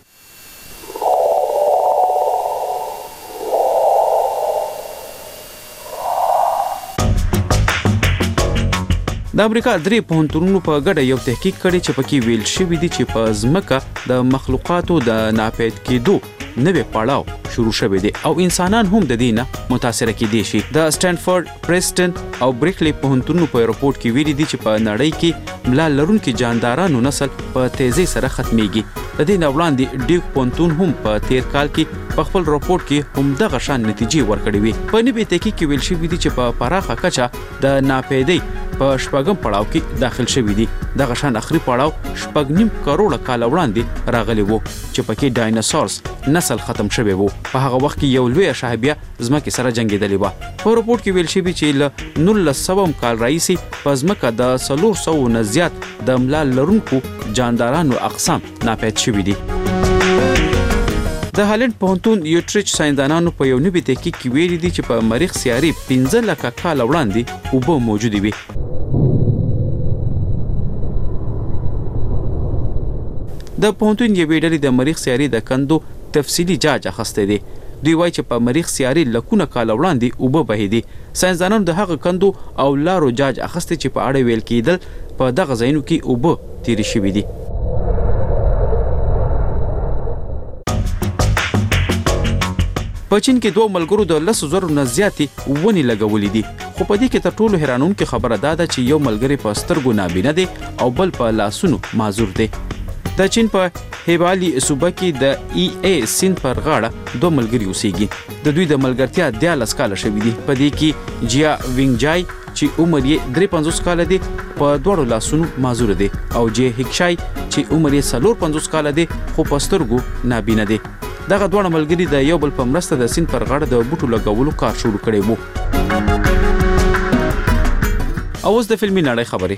د امریکا 3 پوهنتونونو په ګډه یو تحقیق کړی چې پکې ویل شوی دی چې په ځمکه د مخلوقاتو د ناپید کېدو نوې پړاو شروع شوی دی او انسانان هم د دې نه متاثر کېدي شي. د سټانفورد، پریسټن او بریکلی پوهنتونونو په رپورت کې ویلي دي چې په نړۍ کې ملا لرونکي جاندارانو نسل په تیزی سره ختميږي. د دې نه وړاندې ډیوک پوهنتون هم په تیر کال کې په خپل رپورت کې هم دغه شان نتیجې ورکړې وي. په نوې تحقیق کې ویل شوی دی چې په پراخه کچه د ناپیدۍ په شپږم پړاو کې داخل شوی دي. دغه شان اخري پړاو 6.5 کروڑه کال وړاندې راغلی وو چې پکې ډایناسورز نسل ختم شوی وو. په هغه وخت کې یو لوی شهابیه ځمکې سره جنگیدلی و. په رپورت کې ویل شوی چې له 1900 کال راهیسې په ځمکه د 400 نه زیات د ملا لرونکو جاندارانو اقسام ناپید شوي دي. د هالند پوهنتون یوټریچ ساينسدانانو په یو نوي تحقیق کې ویلي دي چې په مریخ سیارې 15 لکه کال وړاندې اوبه موجودې وي. د پوهنتون یوې ډلې د مریخ سیارې د کندو تفصیلي جاج اخیستی دی. دوی وایي چې په مریخ سیارې لکونه کال وړاندې اوبه بهیدي. ساينسدانانو د هغه کندو او لارو جاج اخیستی چې په اړه ویل کېدل په دغه ځایونو کې اوبه تیرې شوي دي. په چین کې دوه ملګرو د 10,000 نه زیاتې ونې لګولې دي. خو په دې کې تر ټولو حیرانونکې خبره دا ده چې یو ملګری په سترګو نابینه دی او بل په لاسونو معذور دی. د چین په هیبالي صوبه کې د ای سیند پر غاړه دوه ملګري اوسېږي. د دوی د ملګرتیا 13 کاله شوي دي. په دې کې جیا وینګجای چې عمر یې 53 کاله دی په دوړو لاسونو معذور دی او جی هیکشای چې عمر یې 54 کاله دی خو په سترګو نابینه دی. دغه دوه ملګري د یو بل په مرسته د سیند پر غاړه د بوټو لګولو کار شروع کړی وو. اوس د فلمي نړۍ خبرې.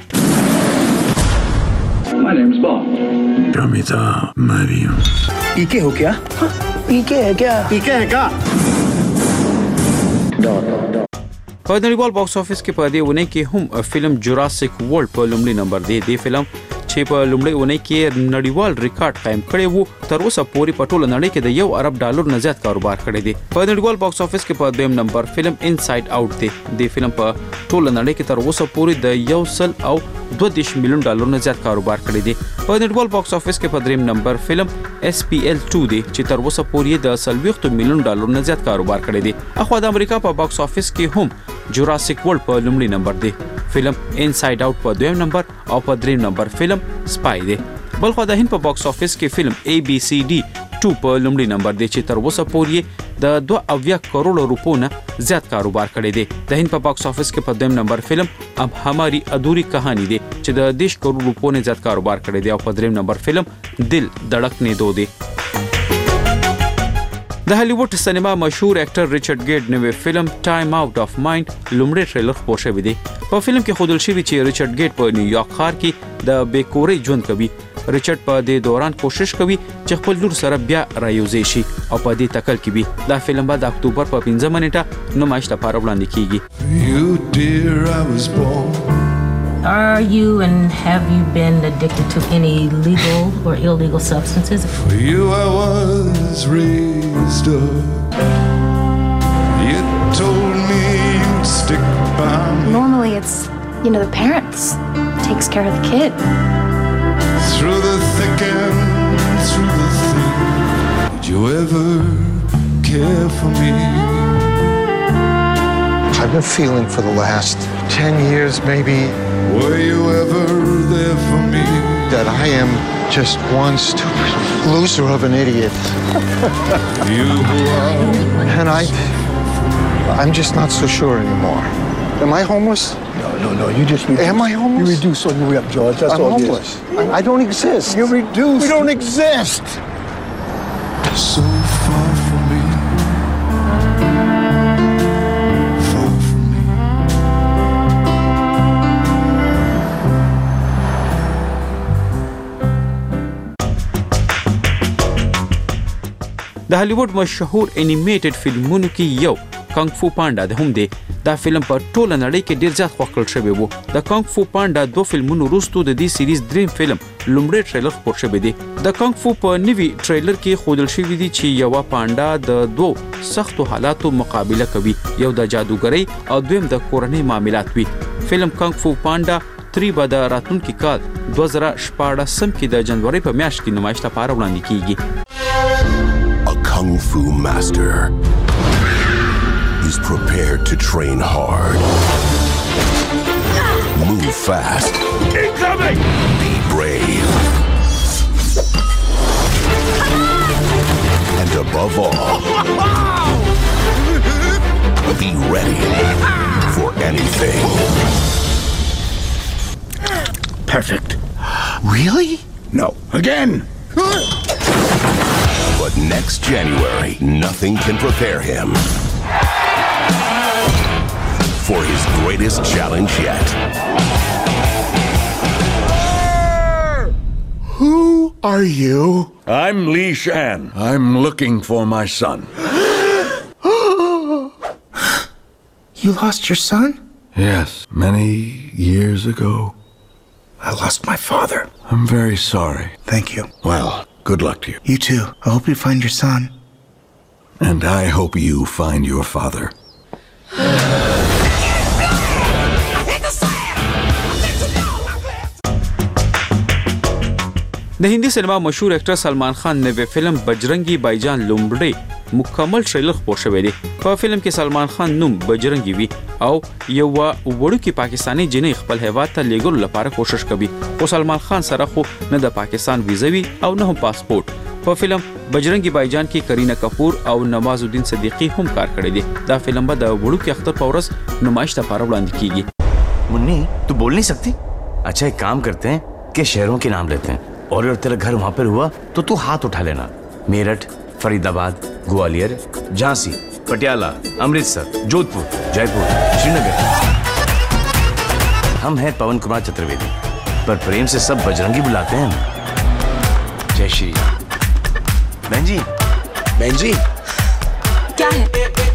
My name's Bond. Ramita Mariam. पीके हो क्या? पीके है क्या? पीके है क्या? په نړیوال باکس افیس کې په دې ونې کې هم فلم جوراسیک ورلد په لومړي نمبر دی. دی فلم چې په لومړی ونې کې نړیوال ریکارډ قائم کړی وو تر اوسه پورې په ټوله نړۍ کې د $1 ارب نه زیات کاروبار کړی دی. په نړیوال باکس افیس کې په دویم نمبر فلم انساید آوټ دی. دی فلم په ټوله نړۍ کې تر اوسه پورې د $122 ملیون نه زیات کاروبار کړی دی. په نړیوال باکس افیس کې په دریم نمبر فلم SPL 2 دی چې تر اوسه پورې د $40 ملیون نه زیات کاروبار کړی دی. اخو د امریکا په باکس افیس کې هم جوراسیک ورلد په لومړي نمبر دی. فلم انساید آوټ په دویم نمبر او په دریم نمبر فلم سپای دی. بلخو د هند په باکس افیس کې فلم ABCD 2 په لومړي نمبر دی چې تر اوسه پورې د 2 کروڑ روپو نه زیات کاروبار کړی دی. د هند په باکس افیس کې په دویم نمبر فلم اب هماری ادھوری کہانی دی چې د 10 کروڑ روپو نه زیات کاروبار کړی دی او په دریم نمبر فلم دل دھڑکنے دو دی. د هالیوډ سینما مشهور اکټر ریچارډ ګیټ نوې فلم ټایم آوټ اف مایند لومړی ټریلر خپور شوی دی. په فلم کې ښودل شوی چې ریچارډ ګیټ په نیویارک ښار کې د بیکورۍ ژوند کوي. ریچارډ په دې دوران کوشش کوي چې خپل لور سره بیا رايوځي شي او په دې تکل کې وي. دا فلم به د اکتوبر په 15 نیټه نمایش لپاره وړاندې کیږي. Are you and have you been addicted to any legal or illegal substances? For you I was raised up. You told me you'd stick by me. Normally it's, the parents takes care of the kid. Through the thick and through the thin. Did you ever care for me? I've been feeling for the last 10 years maybe. Were you ever there for me? That I am just one stupid loser of an idiot. You are. And I'm just not so sure anymore. Am I homeless? No. You just reduce. Am I homeless? You reduce on your way up, George. That's I'm all homeless. it is. I don't exist. You reduce. We don't exist. So far from me. Far from me. د هالیوډ مشهور انیمیټډ فلمونو کې یو کانګ فو پانډا د هم دی. دا فلم په ټوله نړۍ کې ډیر زیات خوښ کړل شوی وو. د کانګ فو پانډا 2 فلمونو وروسته د دې سیریز دریم فلم لومړی ټریلر خپور شوی دی. د کانګ فو په نوي ټریلر کې ښودل شوی دی چې یو پانډا د دوه سختو حالاتو مقابله کوي، یو د جادوګرۍ او دویم د کورنۍ معاملات وي. فلم کانګ فو پانډا 3 به د راتلونکي کال 2014 کې د جنوري په میاشت کې نمایش لپاره وړاندې کیږي. A kung fu master is prepared to train hard. Move fast. Incoming! Be brave. And above all, be ready for anything. Perfect. Really? No. Again! But next January, nothing can prepare him for his greatest challenge yet. Who are you? I'm Li Shan. I'm looking for my son. You lost your son? Yes, many years ago. I lost my father. I'm very sorry. Thank you. Well, good luck to you. You too. I hope you find your son. And I hope you find your father. د هندي سینما مشهور اکټر سلمان خان نوې فلم بجرنگی بایجان لومړی مکمل ټریلر خپور شوی دی. په فلم کې سلمان خان نوم بجرنگی وی او یو وړوکی پاکستانی جنۍ خپل هیواد ته لیږلو لپاره کوشش کوي، خو سلمان خان سره خو نه د پاکستان ویزه وی او نه هم پاسپورت. په فلم بجرنگی بایجان کې کرینه کپور او نواز الدین صدیقی هم کار کړی دی. دا فلم به د وړوکی اختر په ورځ نمایش لپاره وړاندې کیږي. मुन्नी तू बोल नहीं सकती? अच्छा एक काम करते हैं कि शहरों के नाम लेते हैं और अगर तेरा घर वहां पर हुआ तो तू हाथ उठा लेना. मेरठ, फरीदाबाद, ग्वालियर, झांसी, पटियाला, अमृतसर, जोधपुर, जयपुर, श्रीनगर. हम हैं पवन कुमार चतुर्वेदी, पर प्रेम से सब बजरंगी बुलाते हैं. जय श्री बहन जी. बहन जी क्या है?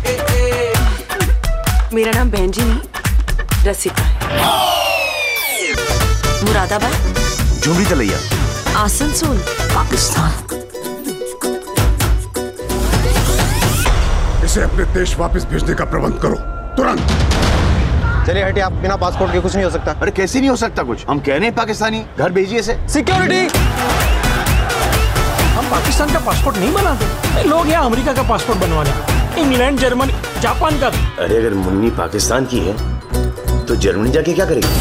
मेरा नाम बहन जी नहीं रसिका है. मुरादाबाद, झुमरी तलैया, आसनसोल, पाकिस्तान. इसे अपने देश वापस भेजने का प्रबंध करो तुरंत. चलिए हटिए, आप बिना पासपोर्ट के कुछ नहीं हो सकता. अरे कैसे नहीं हो सकता कुछ? हम कह रहे हैं पाकिस्तानी, घर भेजिए इसे. सिक्योरिटी. हम पाकिस्तान का पासपोर्ट नहीं बनाते, लोग यहाँ अमेरिका का पासपोर्ट बनवाने, इंग्लैंड, जर्मनी, जापान का. अरे अगर मुन्नी पाकिस्तान की है तो जर्मनी जाके क्या करेगी?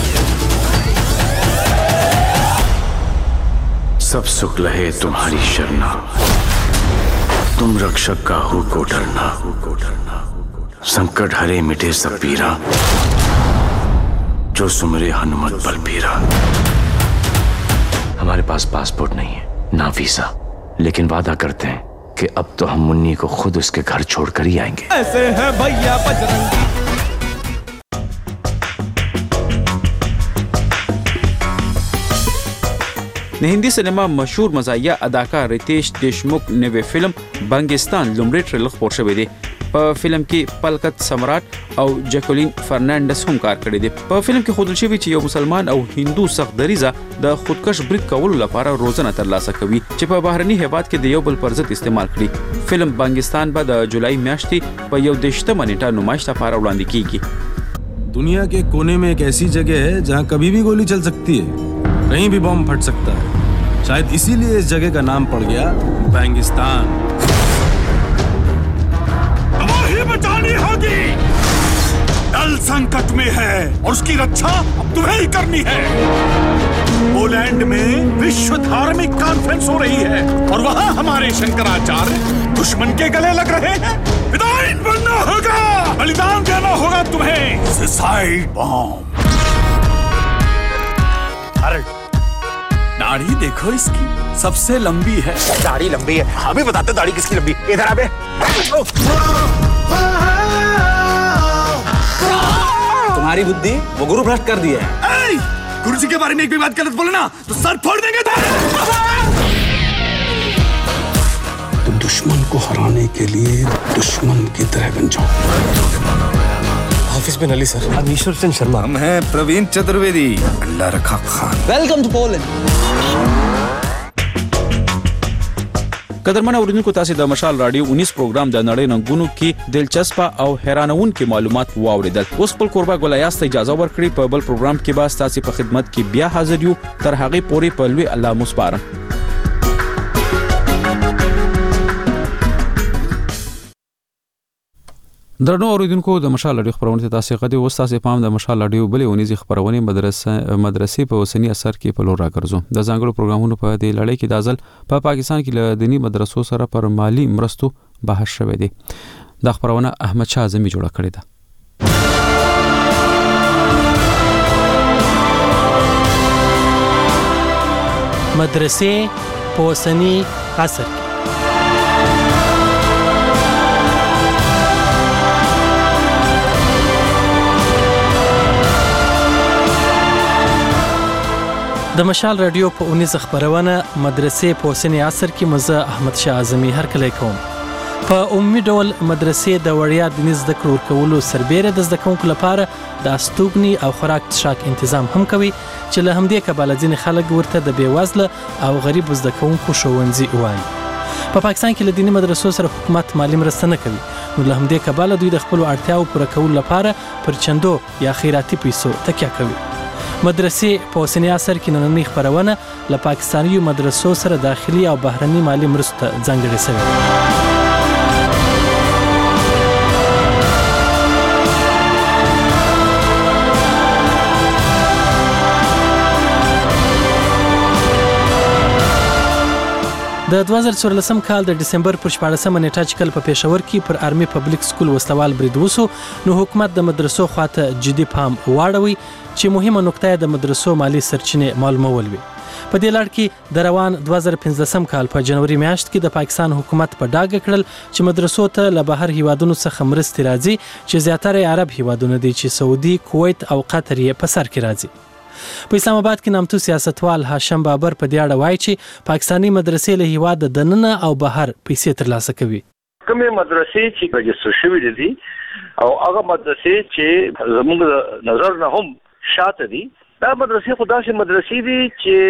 सब सुख लहे तुम्हारी शरणा, तुम रक्षक काहू को डरना. संकट हरे मिटे सब पीरा, जो सुमरे हनुमत बलबीरा. हमारे पास पासपोर्ट नहीं है ना वीजा, लेकिन वादा करते हैं कि अब तो हम मुन्नी को खुद उसके घर छोड़कर ही आएंगे. ऐसे है भैया बजरंगी. د هندي سینما مشهور مزاحیه اداکار ریتیش دیشموک نوې فلم بنګستان لومړی ټریلر خپور شوی دی. په فلم کې پلکت سمراټ او جیکولین فرنانډس هم کار کړی دی. په فلم کې ښودل شوی چې یو مسلمان او هندو سخت دریزه د خودکش برید کولو لپاره روزنه ترلاسه کوي چې په بهرني هیواد کې د یو بل پر ضد استعمال کړي. فلم بنګستان به د جولای میاشتې په 21 نیټه نمایش لپاره وړاندې کیږي. दुनिया के कोने में एक ऐसी जगह है जहाँ कभी भी गोली चल सकती है, कहीं भी बम फट सकता है. शायद इसीलिए इस जगह का नाम पड़ गया बैंगिस्तान. ही बचानी होगी. दल संकट में है और उसकी रक्षा अब तुम्हें ही करनी है. पोलैंड में विश्व धार्मिक कॉन्फ्रेंस हो रही है और वहाँ हमारे शंकराचार्य दुश्मन के गले लग रहे हैं. विदाइन बनना होगा, बलिदान देना होगा तुम्हें. Suicide bomb. अरे दाढ़ी देखो इसकी, सबसे लंबी है. दाढ़ी लंबी है, हमें बताते दाढ़ी किसकी लंबी. इधर आ बे. तुम्हारी बुद्धि वो गुरु भ्रष्ट कर दी है. गुरु जी के बारे में एक भी बात गलत बोले ना तो सर फोड़ देंगे. तुम दुश्मन को हराने के लिए दुश्मन की तरह बन जाओ। ऑफिस में नली सर, हम ईश्वर चंद शर्मा। हम हैं प्रवीण चतुर्वेदी, अल्लाह रखा खान। Welcome to Poland. قدرمن اوریدونکو تاسو د مشال رادیو 19 پروګرام د نړۍ رنگونو کې دلچسپ او حیرانونکي معلومات واوریدل. اوس په قربا ګلایاست اجازه ورکړي په بل پروګرام کې به تاسو په خدمت کې بیا حاضر یو. تر هغه پورې په لوی الله مسپارم. درنو اوریدونکو د مشال رادیو خبرونه تاسو غدي اوس تاسو پام د مشال رادیو بلې ونیزي خبرونه مدرسې په وسنی اثر کې په لور راګرځو. د ځانګړو پروګرامونو په دې لړۍ کې د ځل په پاکستان کې له دینی مدرسو سره پر مالی مرستو بحث شوه دي. د خبرونه احمد شاه اعظمي جوړه کړې ده. مدرسې په وسنی اثر د مشال رادیو په 19 خبرونه مدرسې په وسنی عصر کې مزه احمد شاه اعظمي هر کله کوم. په عمومي ډول مدرسې د وړیا دیني زده کړو کولو سربېره د زده کوونکو لپاره د استوګني او خوراک څښاک تنظیم هم کوي چې له همدې کبله ځینې خلک ورته د بیوزله او غریب زده کوونکو ښوونځي وایي. په پاکستان کې له دیني مدرسو سره حکومت مالی مرسته نه کوي، نو له همدې کبله دوی د خپل اړتیاو پوره کولو لپاره پر چندو یا خیراتي پیسو تکیه کوي. مدرسې په وسنی عصر کې نننۍ خبرونه له پاکستاني مدرسو سره داخلي او بهرني مالی مرستو ځانګړې شوې. د 2014 کال د دسمبر پر 14 نیټه چې کله په پېښور کې پر آرمي پبلک سکول وسلوال برید وسو، نو حکومت د مدرسو خواته جدي پام واړوي چې مهمه نقطه د مدرسو مالی سرچینې معلومول وي. په دې لړ کې د روان 2015 کال په جنوري میاشت کې د پاکستان حکومت په ډاګه کړل چې مدرسو ته له بهر هیوادونو څخه مرستې راځي چې زیاتره عرب هیوادونه دي چې سعودي، کویت او قطر یې په سر کې راځي. په اسلام آباد کې نامتو سیاستوال هاشم بابر په دې اړه وایي چې پاکستاني مدرسې له هیواد د دننه او بهر پیسې ترلاسه کوي. کومې مدرسې چې رجسټر شوې دي او هغه مدرسې چې زموږ نظر نه هم شاته دي، دا مدرسې خو داسې مدرسې دي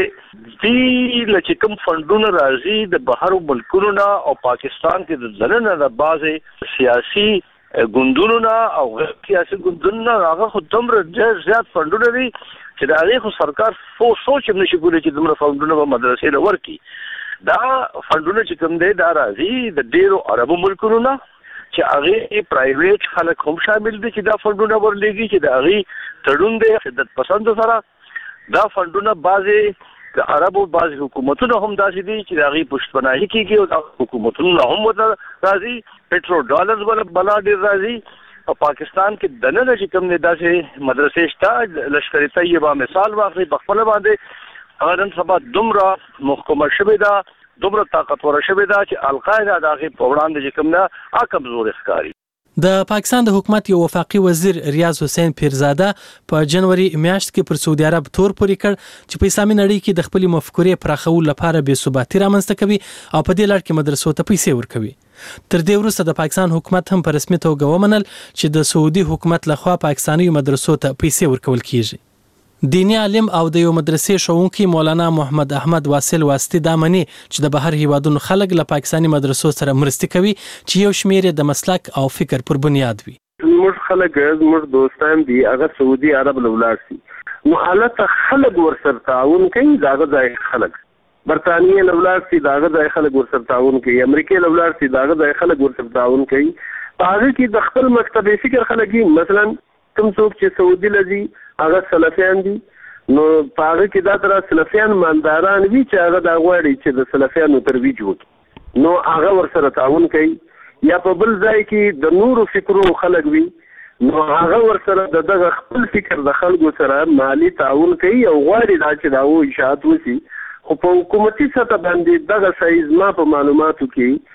چې دوی له چې کوم فنډونه راځي د بهرو ملکونو نه او پاکستان کې د دننه د بعضې سیاسي ګوندونو نه او غیر سیاسي ګوندونو نه هغه خو دومره زیات فنډونه دي چې د هغې خو سرکار سوچ هم نشي کولی چې دومره فنډونه به مدرسې له ورکړي. دا فنډونه چې کوم دی دا راځي د ډېرو عربو ملکونو نه چې هغې پرایویټ خلک هم شامل دي چې دا فنډونه ورلېږي چې د هغې تړون دی شدت پسندو سره. دا فنډونه بعضې د عربو بعضې حکومتونه هم داسې دي چې د هغې پشتپناهي کېږي او د حکومتونو هم ورته راځي، پیټرو ډالرز بلا ډېر راځي. او پاکستان کې دننه چې کوم دی داسې مدرسې شته، لشکر طیبه مثال واخلئ په خپله باندې هغه نن سبا دومره محکومه شوې ده، دومره طاقتوره شوې ده چې القاعده د هغې په وړاندې چې کوم ده کمزورې ښکاري. د پاکستان د حکومت یو وفاقي وزیر ریاض حسین پیرزاده په جنوري میاشت کې پر سعودي عرب تور پورې کړ چې په اسلامي نړۍ کې د خپل مفکورې پراخولو لپاره بې ثباتي رامنځته کوي او په دې لړ کې مدرسو ته پیسې ورکوي. تر دې وروسته د پاکستان حکومت هم په رسمي توګه ومنل چې د سعودي حکومت لخوا پاکستاني مدرسو ته پیسې ورکول کیږي. دینی عالم او د یو مدرسې ښوونکی مولانا محمد احمد واصل واسطي دا مني چې د بهر هیوادونو خلک له پاکستاني مدرسو سره مرستې کوي چې یو شمېر د مسلک او فکر پر بنیاد وي. موږ خلک موږ دوستان دي هغه سعودي عرب لولاړ شي، نو حالت خلک ورسره تعاون کوي، داغه ځای خلک برطانیې لولاړ شي، داغه ځای خلک ورسره تعاون کوي، امریکای لولاړ شي، داغه ځای خلک ورسره تعاون کوي. په هغه کې د خپل مکتب فکر خلک مثلا کوم څوک چې سعودي لذي هغه سلفیان دي، نو په هغه کې دا تر سلفیان مالداران وي چې هغه دا غواړي چې د سلفیانو ترویج وکړي، نو هغه ورسره تعاون کوي. یا په بل ځای کې د نورو فکرونو خلک وي، نو هغه ورسره دغه خپل فکر د خلکو سره مالی تعاون کوي او غواړي دا چې دا و اشاعت وشي. خو په حکومتي سطح باندې دغه سایز ما په معلوماتو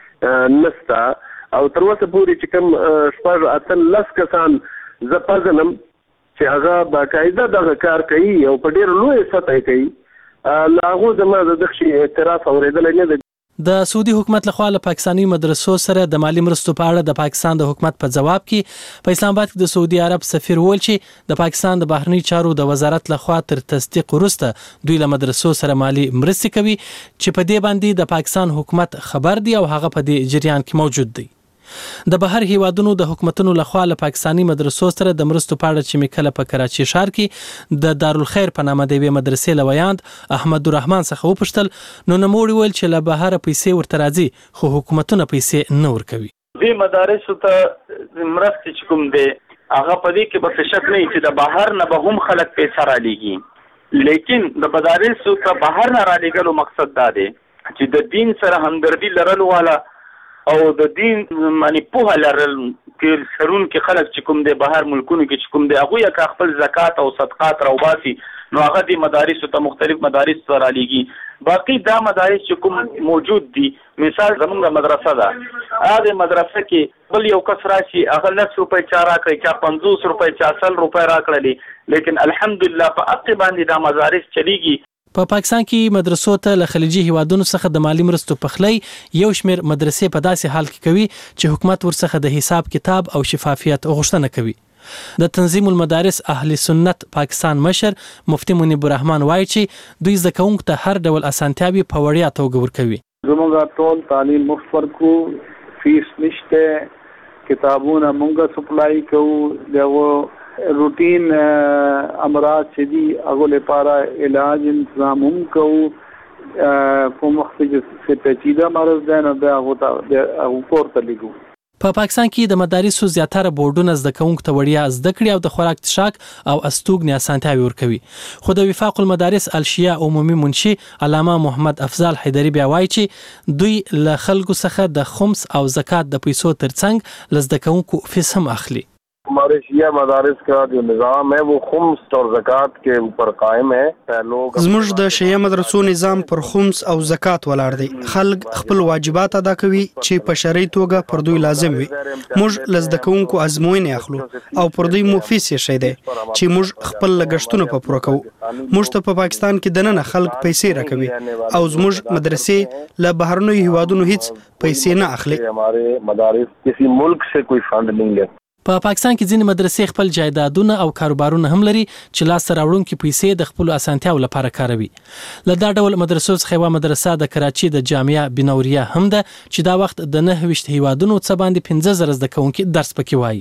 کې نسته او تر اوسه پورې چې کوم شپږ اتلس کسان زه پزنم چې هغه باقاعده دغه کار کوي او په ډېر لوی سطح کوي، له هغو زما د دغه شي اعتراف اورېدلی نه دی. د سعودي حکومت لخوا له پاکستاني مدرسو سره د مالی مرستو په اړه د پاکستان د حکومت په جواب کې په اسلام آباد کې د سعودي عرب سفیر وویل چې د پاکستان د بهرنی چارو د وزارت لخوا تر تصدیق وروسته دوی له مدرسو سره مالی مرستې کوي چې په دې باندې د پاکستان حکومت خبر دی او هغه په دې جریان کې موجود دی. د بهر هیوادونو د حکومتونو لخوا له پاکستاني مدرسو سره د مرستو په اړه چې میکله په کراچي ښار کې د دارالخیر په نامه د یوې مدرسې لویاند احمد الرحمن څخه وپوښتل نو نوموړي ویل چې له بهر پیسې ورته راځي خو حکومتونه پیسې نه ورکوي. دې مدارسو ته مرستې چې کوم دی هغه په دې کې به شک نه چې د بهر نه به هم خلک پیسې را لېږي لیکن د مدارسو ته بهر نه را لېږلو مقصد دا دی چې د دین سره همدردي لرلو والا او د دین معنی په لرل کې سرون کې خلک چې کوم دی بهر ملکونو کې چې کوم دی هغه یا خپل زکات او صدقات راوباسي نو هغه د مدارسو ته مختلف مدارس سره لېږي باقي دا مدارس چې کوم موجود دي مثال زمونږ مدرسه ده هغه مدرسه کې بل یو کس راشي هغه 100 روپۍ چا راکړي چا 50 روپۍ چا 100 روپۍ راکړلې لیکن الحمدلله په اقتی باندې دا مدارس چلیږي. په پاکستان کې مدرسو ته له خلیجي هیوادونو څخه د مالی مرستو پخلی یو شمیر مدرسې په داسې حال کې کوي چې حکومت ورڅخه د حساب کتاب او شفافیت غوښتنه کوي. د تنظیم المدارس اهل سنت پاکستان مشر مفتي منیب الرحمن وایي چې دوی زده کوونکو ته هر ډول اسانتیاوي په وړیا توګه ورکوي. زموږ ټول تعلیم مفت ورکو فیس نشته کتابونه مونږه سپلای کوو دغه روټین امراض چې دي هغه لپاره علاج انتظام هم کوو کوم وخت چې پیچیده مرض ده نو هغه پورته لګو. په پاکستان کې د مدارسو زیاتره بورډونه زده کوونکو ته وړیا زده کړې او د خوراک څښاک او استوګنې اسانتیاوي ورکوي خو د وفاق المدارس الشیعه عمومي منشي علامه محمد افضل حیدری بیا وایي چې دوی له خلکو څخه د خمس او زکات د پیسو ترڅنګ له زده کوونکو فیس هم اخلي. हमारे शिया मदारिस का जो निज़ाम है वो खुम्स और ज़कात के ऊपर कायम है. زموږ د شیعه مدرسو نظام پر خمس او زکات ولاړ دی. خلک خپل واجبات ادا کوي چې په شرعي توګه پر دوی لازم وي. موږ لزده کوونکو ازموینې اخلو او پر دوی مو فیس یې شي دی چې موږ خپل لګښتونه په پوره کوو. موږ ته په پاکستان کې دننه خلک پیسې راکوي او زموږ مدرسې له بهرنیو هیوادونو هیڅ پیسې نه اخلي. हमारे मदारिस किसी मुल्क से कोई फंड नहीं लेते. په پاکستان کې ځینې مدرسې خپل جایدادونه او کاروبارونه هم لري چې لاس راوړونکي پیسې د خپل اسانتیاو لپاره کاروي. له دا ډول مدرسو څخه یوه مدرسه د کراچي د جامعه بنوریه هم ده چې دا وخت د 29 هیوادونو څخه باندې 15000 زده کوونکي درس پکې وایي.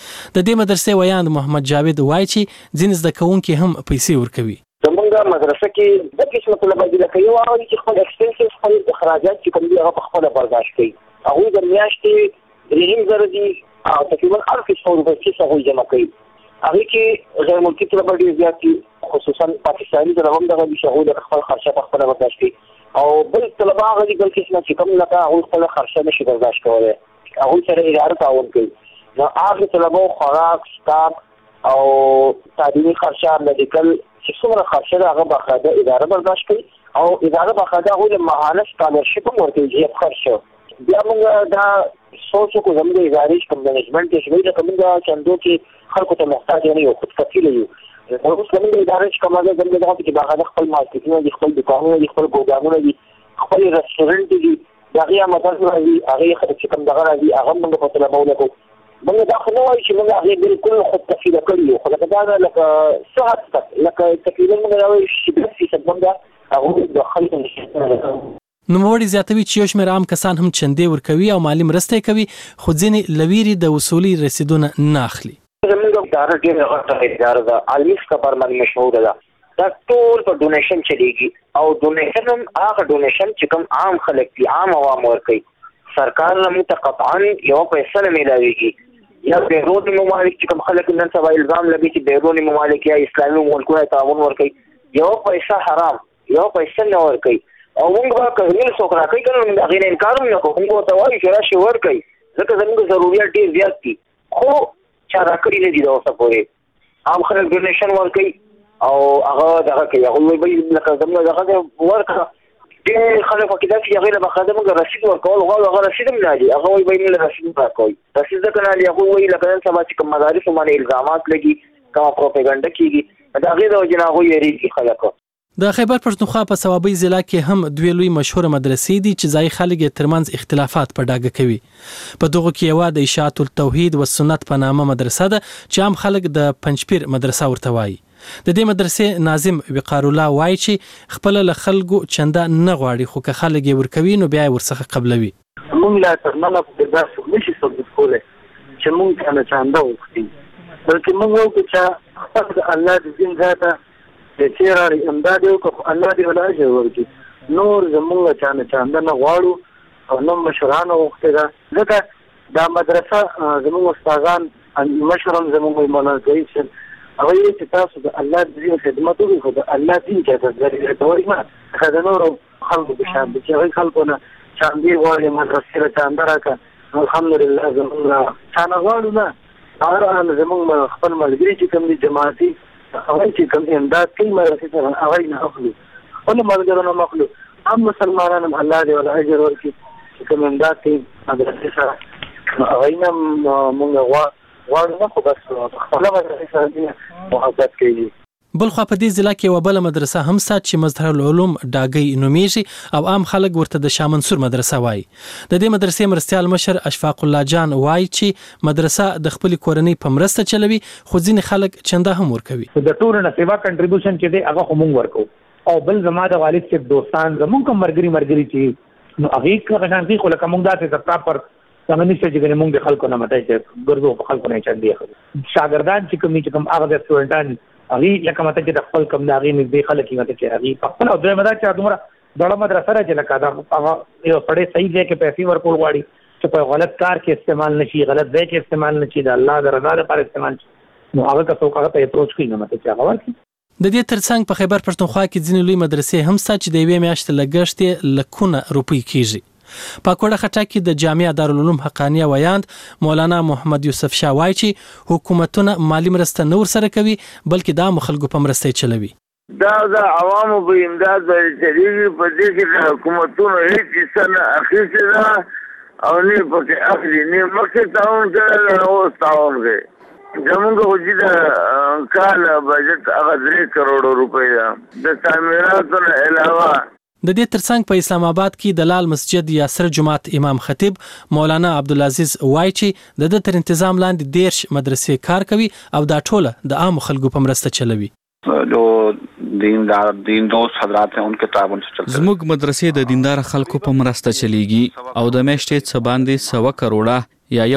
د دې مدرسې ویاند محمد جاوید وایي چې ځینې زده کوونکي هم پیسې ورکوي. زمونږ مدرسه کې د قسمه طلبه دي لکه یو هغه چې خپل ایکسپنسز خپل اخراجات چې کوم دي هغه په خپل برداشت کوي. هغه د میاشتې 3000 دي او تقریبا 1000 روپۍ چې هغه جمع کوي. هغه کې غیر ملکی طلبه ډیر زیات دي خصوصا پاکستاني طلبه هم دغه شغل د خپل خرچه په خپل برداشت کوي او بل طلبه هغه دي بل قسمه چې کوم لکه هغه خپل خرچه نشي برداشت کولای هغه سره اداره تعاون کوي. نو هغه طلبه خوراک سکاپ او تعلیمي خرچه میډیکل چې څومره خرچه هغه باقاعده اداره برداشت کوي او اداره باقاعده هغه ماهانه سکالرشپ هم ورکوي چې خرچه بیا موږ دا سوچو کو زموږ ادارې کوم منیجمنت کې شوی دا کومه چندو کې خلکو ته محتاج نه یو خود کفیل یو اوس زموږ ادارې کومه ده زموږ دغه کې باغ خپل مارکیټونه دي خپل دکانونه دي خپل ګودامونه دي خپل رستورانت دي دغه مدرسه راځي هغه خلک چې کوم دغه راځي هغه موږ په طلبه ولکو موږ دا خو نه وایو چې موږ هغه بالکل خود کفیل کړی خو دا لکه صحت لکه تقریبا موږ راوي چې 10% هغه د خلکو نوموړي زیاتوي چې یو شمېر عام کسان هم چندې ورکوي او مالي مرستې کوي خو ځینې لویري د وصولي رسیدونه نه اخلي. زموږ اداره ډېره غټه اداره ده عالمي سطح باندې مشهوره ده. دا ټول په ډونیشن چلیږي او ډونیشن هم هغه ډونیشن چې کوم عام خلک دي عام عوام ورکوي. سرکار نه موږ قطعا یو پیسې نه میلاویږي یا بیروني ممالک چې کوم خلک نن سبا الزام لګي چې بیروني ممالک یا اسلامي ملکونه تعاون ورکوي یو پیسې حرام یو پیسې نه ورکوي او موږ به کله څوک راکړي کنه موږ هغه نه انکار نه کوو موږ ته وایي چې راشي ورکړي ځکه زموږ ضرورت ډیر زیات دي خو چا راکړي نه دي دا اوسه پورې عام خلک ډونیشن ورکړي او هغه دغه کوي هغه وایي لکه زموږ دغه ورکړه ډېر خلک پکې دا چې هغه له بخاده موږ رسید ورکول غواړو هغه رسید هم نه دي هغه وایي موږ رسید راکوي رسید ځکه نه دي هغه وایي لکه نن سبا چې کوم مدارس باندې الزامات لګي کومه پروپاګاندا کیږي دا هغه د وجه نه هغه یریږي خلک د خیبر پښتونخوا په صوابۍ ضلع کې هم دوی لوی مشهور مدرسې دي چې ځای خلک یې ترمنځ اختلافات په ډاګه کوي. په دغه کې یو د اشاعت التوحید و سنت په نامه مدرسه ده چې عام خلک د پنځپیر مدرسه ورته وایي. د دې مدرسې ناظم وقار الله وایي چې خپل له خلکو چنده نه غواړي، خو که خلک یې ورکوي نو بیا یې ورڅخه قبلوي. موږ لا ترمنه په داسې نشي ثبوت کولی چې موږ کنه چنده وکړي، بلکې موږ وکړو چې خپل د الله د دین ذاته چې چیرې امداد وکړو، الله دې ولا اجر ورکړي. نور زموږ چنده نه غواړو او نو مشرانو وخت ده، ځکه دا مدرسه زموږ استادان مشران زموږ مولانا کوي چې هغه چې تاسو د الله د دین خدمت وکړئ، خو د الله دین ته ځای ورکوئ ما خدای نور خلکو په شان چې هغه خلکو نه چاندي غواړي مدرسې له چانده راکړه. الحمدلله زموږ چانه غواړو نه، هغه زموږ خپل ملګري چې کوم دي جماعتي هغه چې کوم امداد کوي مدرسې ته هغه نه اخلو، خپل ملګرو نه اخلو. هم مسلمانان هم الله دې ولا اجر ورکړي چې کوم امداد کوي مدرسې سره هغه نه مونږ غواړو نه، خو بس خپل مدرسې سره محبت کوي. بل خو په دې ضلع کې یو بل مدرسه هم سات چې مظهر العلوم ډاګي نومیږي او عام خلک ورته د شاه منصور مدرسه وایي. د دې مدرسې مرستیال مشر اشفاق الله جان وایي چې مدرسه د خپل کورنۍ په مرسته چلوي، خو ځینې خلک چنده هم ورکوي. د ټول نه سیوا کنټریبیوشن چې دی هغه هم ورکو، او بل زما د والد صاحب دوستان زمونږ کوم مرګري چې نو هغه څنګه خو لکه موږ داسې د پراپر څنګه نشته چې موږ د خلکو نه متای چې ګرځو په خلکو نه چندي شاګردان چې کوم هغه د سټوډنټان هغه لکه مته چې د خپل کم داغي نږدې خلک یې چې هغه خپل او دوی مدا چې دومره ډول مدرسه راځي لکه دا یو پړې صحیح ځای کې پیسې ورکول غواړي چې په غلط کار کې استعمال نشي، غلط ځای کې استعمال نشي، د الله د رضا لپاره استعمال شي، نو هغه تاسو هغه ته اپروچ کوي نه مته چې هغه ورکړي. د دې ترڅنګ په خیبر پښتونخوا کې ځینې لوی مدرسې هم سات چې د یوې میاشتې لګښت لکونه روپۍ کیږي. په کوټه خټه کې د جامعه دارالعلوم حقانیه ویاند مولانا محمد یوسف شاه وایي چې حکومتونه مالی مرسته نه ورسره کوي، بلکې د عام خلکو په مرسته چلوي. دا د عوامو په امداد باندې چلیږي، په دې کې د حکومتونو هیڅ حصه نه اخیستې ده او نه پکې اخلي، نه مخکې تعاون کړی نه اوس تعاون کوي. زمونږ خو چې د کال بجټ هغه 3 کروڑ روپۍ ده، د تعمیراتو نه علاوه. د دې ترڅنګ په اسلام آباد کې د لال مسجد یا سر جماعت امام خطیب مولانا عبدالعزیز وایي چې د تر تنظیم لاندې 10 مدرسې کار کوي او دا ټوله د عام خلکو په مرسته چلوي. جو دین دوست حضرات ہیں ان کے تعاون سے چلتا ہے. زموږ مدرسې د دیندار خلکو په مرسته چلیږي او د میاشتې څه باندې 100 کروڑه یا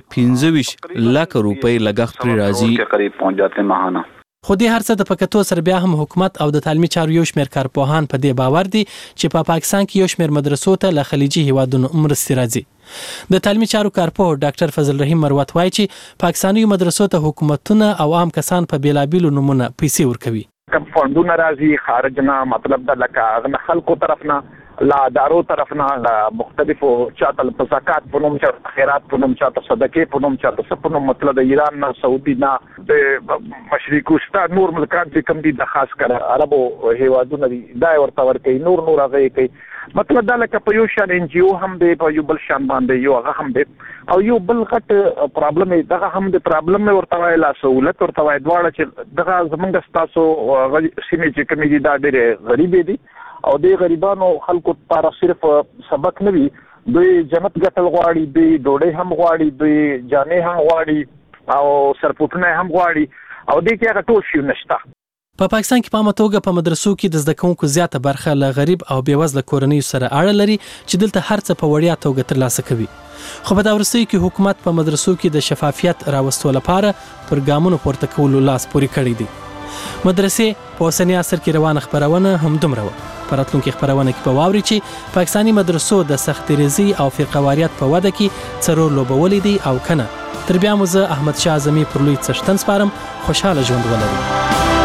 125 لک روپۍ لګښت پرې راځي، قریب پہنچ جاتے ہیں ماهانه. خو دې هر څه د پکتو سره بیا هم حکومت او د تعلیمي چارو یو شمېر کارپوهان په دې باور دي چې په پاکستان کې یو شمېر مدرسو ته له خلیجي هیوادونو مرستې راځي. د تعلیمي چارو کارپوه ډاکټر فضل رحیم مروت وایي چې پاکستاني مدرسو ته حکومتونه او عام کسان په بیلابیلو نمونه پیسې ورکوي. کم فندونه راځي خارج نه، مطلب دا لکه خلکو طرف نه، لا دارو طرف نه، لا مختلفو چاته په زکات په نوم، چاته خیرات په نوم، چاته صدقې په نوم، چاته څه په نوم، مطلب د ایران نه، سعودي نه، د مشرق وسطا نور ملکان چې کوم دي د خاص کر عربو هیوادونه دي دا ورته ورکوي، نور هغه کوي. مطلب دا لکه په یو شان ان جی او هم دی، په یو بل شان باندې یو هغه هم دی، او یو بل غټ پرابلم دغه هم د پرابلم ورته وایي، لا سہولت ورته وایي، دواړه چې دغه زمونږ ستاسو سیمې چې کومې دي دا ډېرې غریبې دي او د غریبانو خلکو لپاره صرف سبق نه وي، دوی جنت ګټل غواړي، دوی ډوډۍ هم غواړي، دوی جامې هم غواړي او سرپوټونه هم غواړي او دې کې هغه ټول شی نشته. په پاکستان کې په متوګه په مدرسو کې د زده کوونکو زیاته برخه له غریب او بیوزله کورنیو سره اړه لري چې دلته هر څه په وړیا توګه ترلاسه کوي. خو په دا وروستیو کې حکومت په مدرسو کې د شفافیت راوستو لپاره پر ګامونو پورته کولو لاس پورې کړی دی. مدرسې په اوسني عصر کې روانه خپرونه همدومره وه. په راتلونکي خپرونه کې به واورئ چې پاکستاني مدرسو د سختریزي او فرقهواریت په وده کې څه رول لوبولی دی او که نه. تر بیا مو زه احمد شاه اعظمي پر لوی څښتن سپارم. خوشحاله ژوند ولرئ.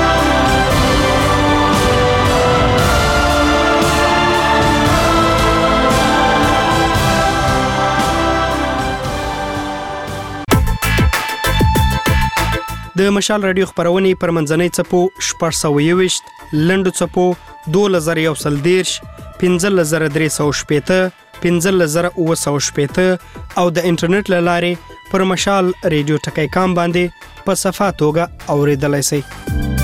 د مشال رادیو خبرونه پر منځنۍ چپو 621 لنډو چپو 2113 15315 15915 او د انټرنیټ لارې پر مشال رادیو ټکی کام باندې په صفه توګه اوریدلای شئ.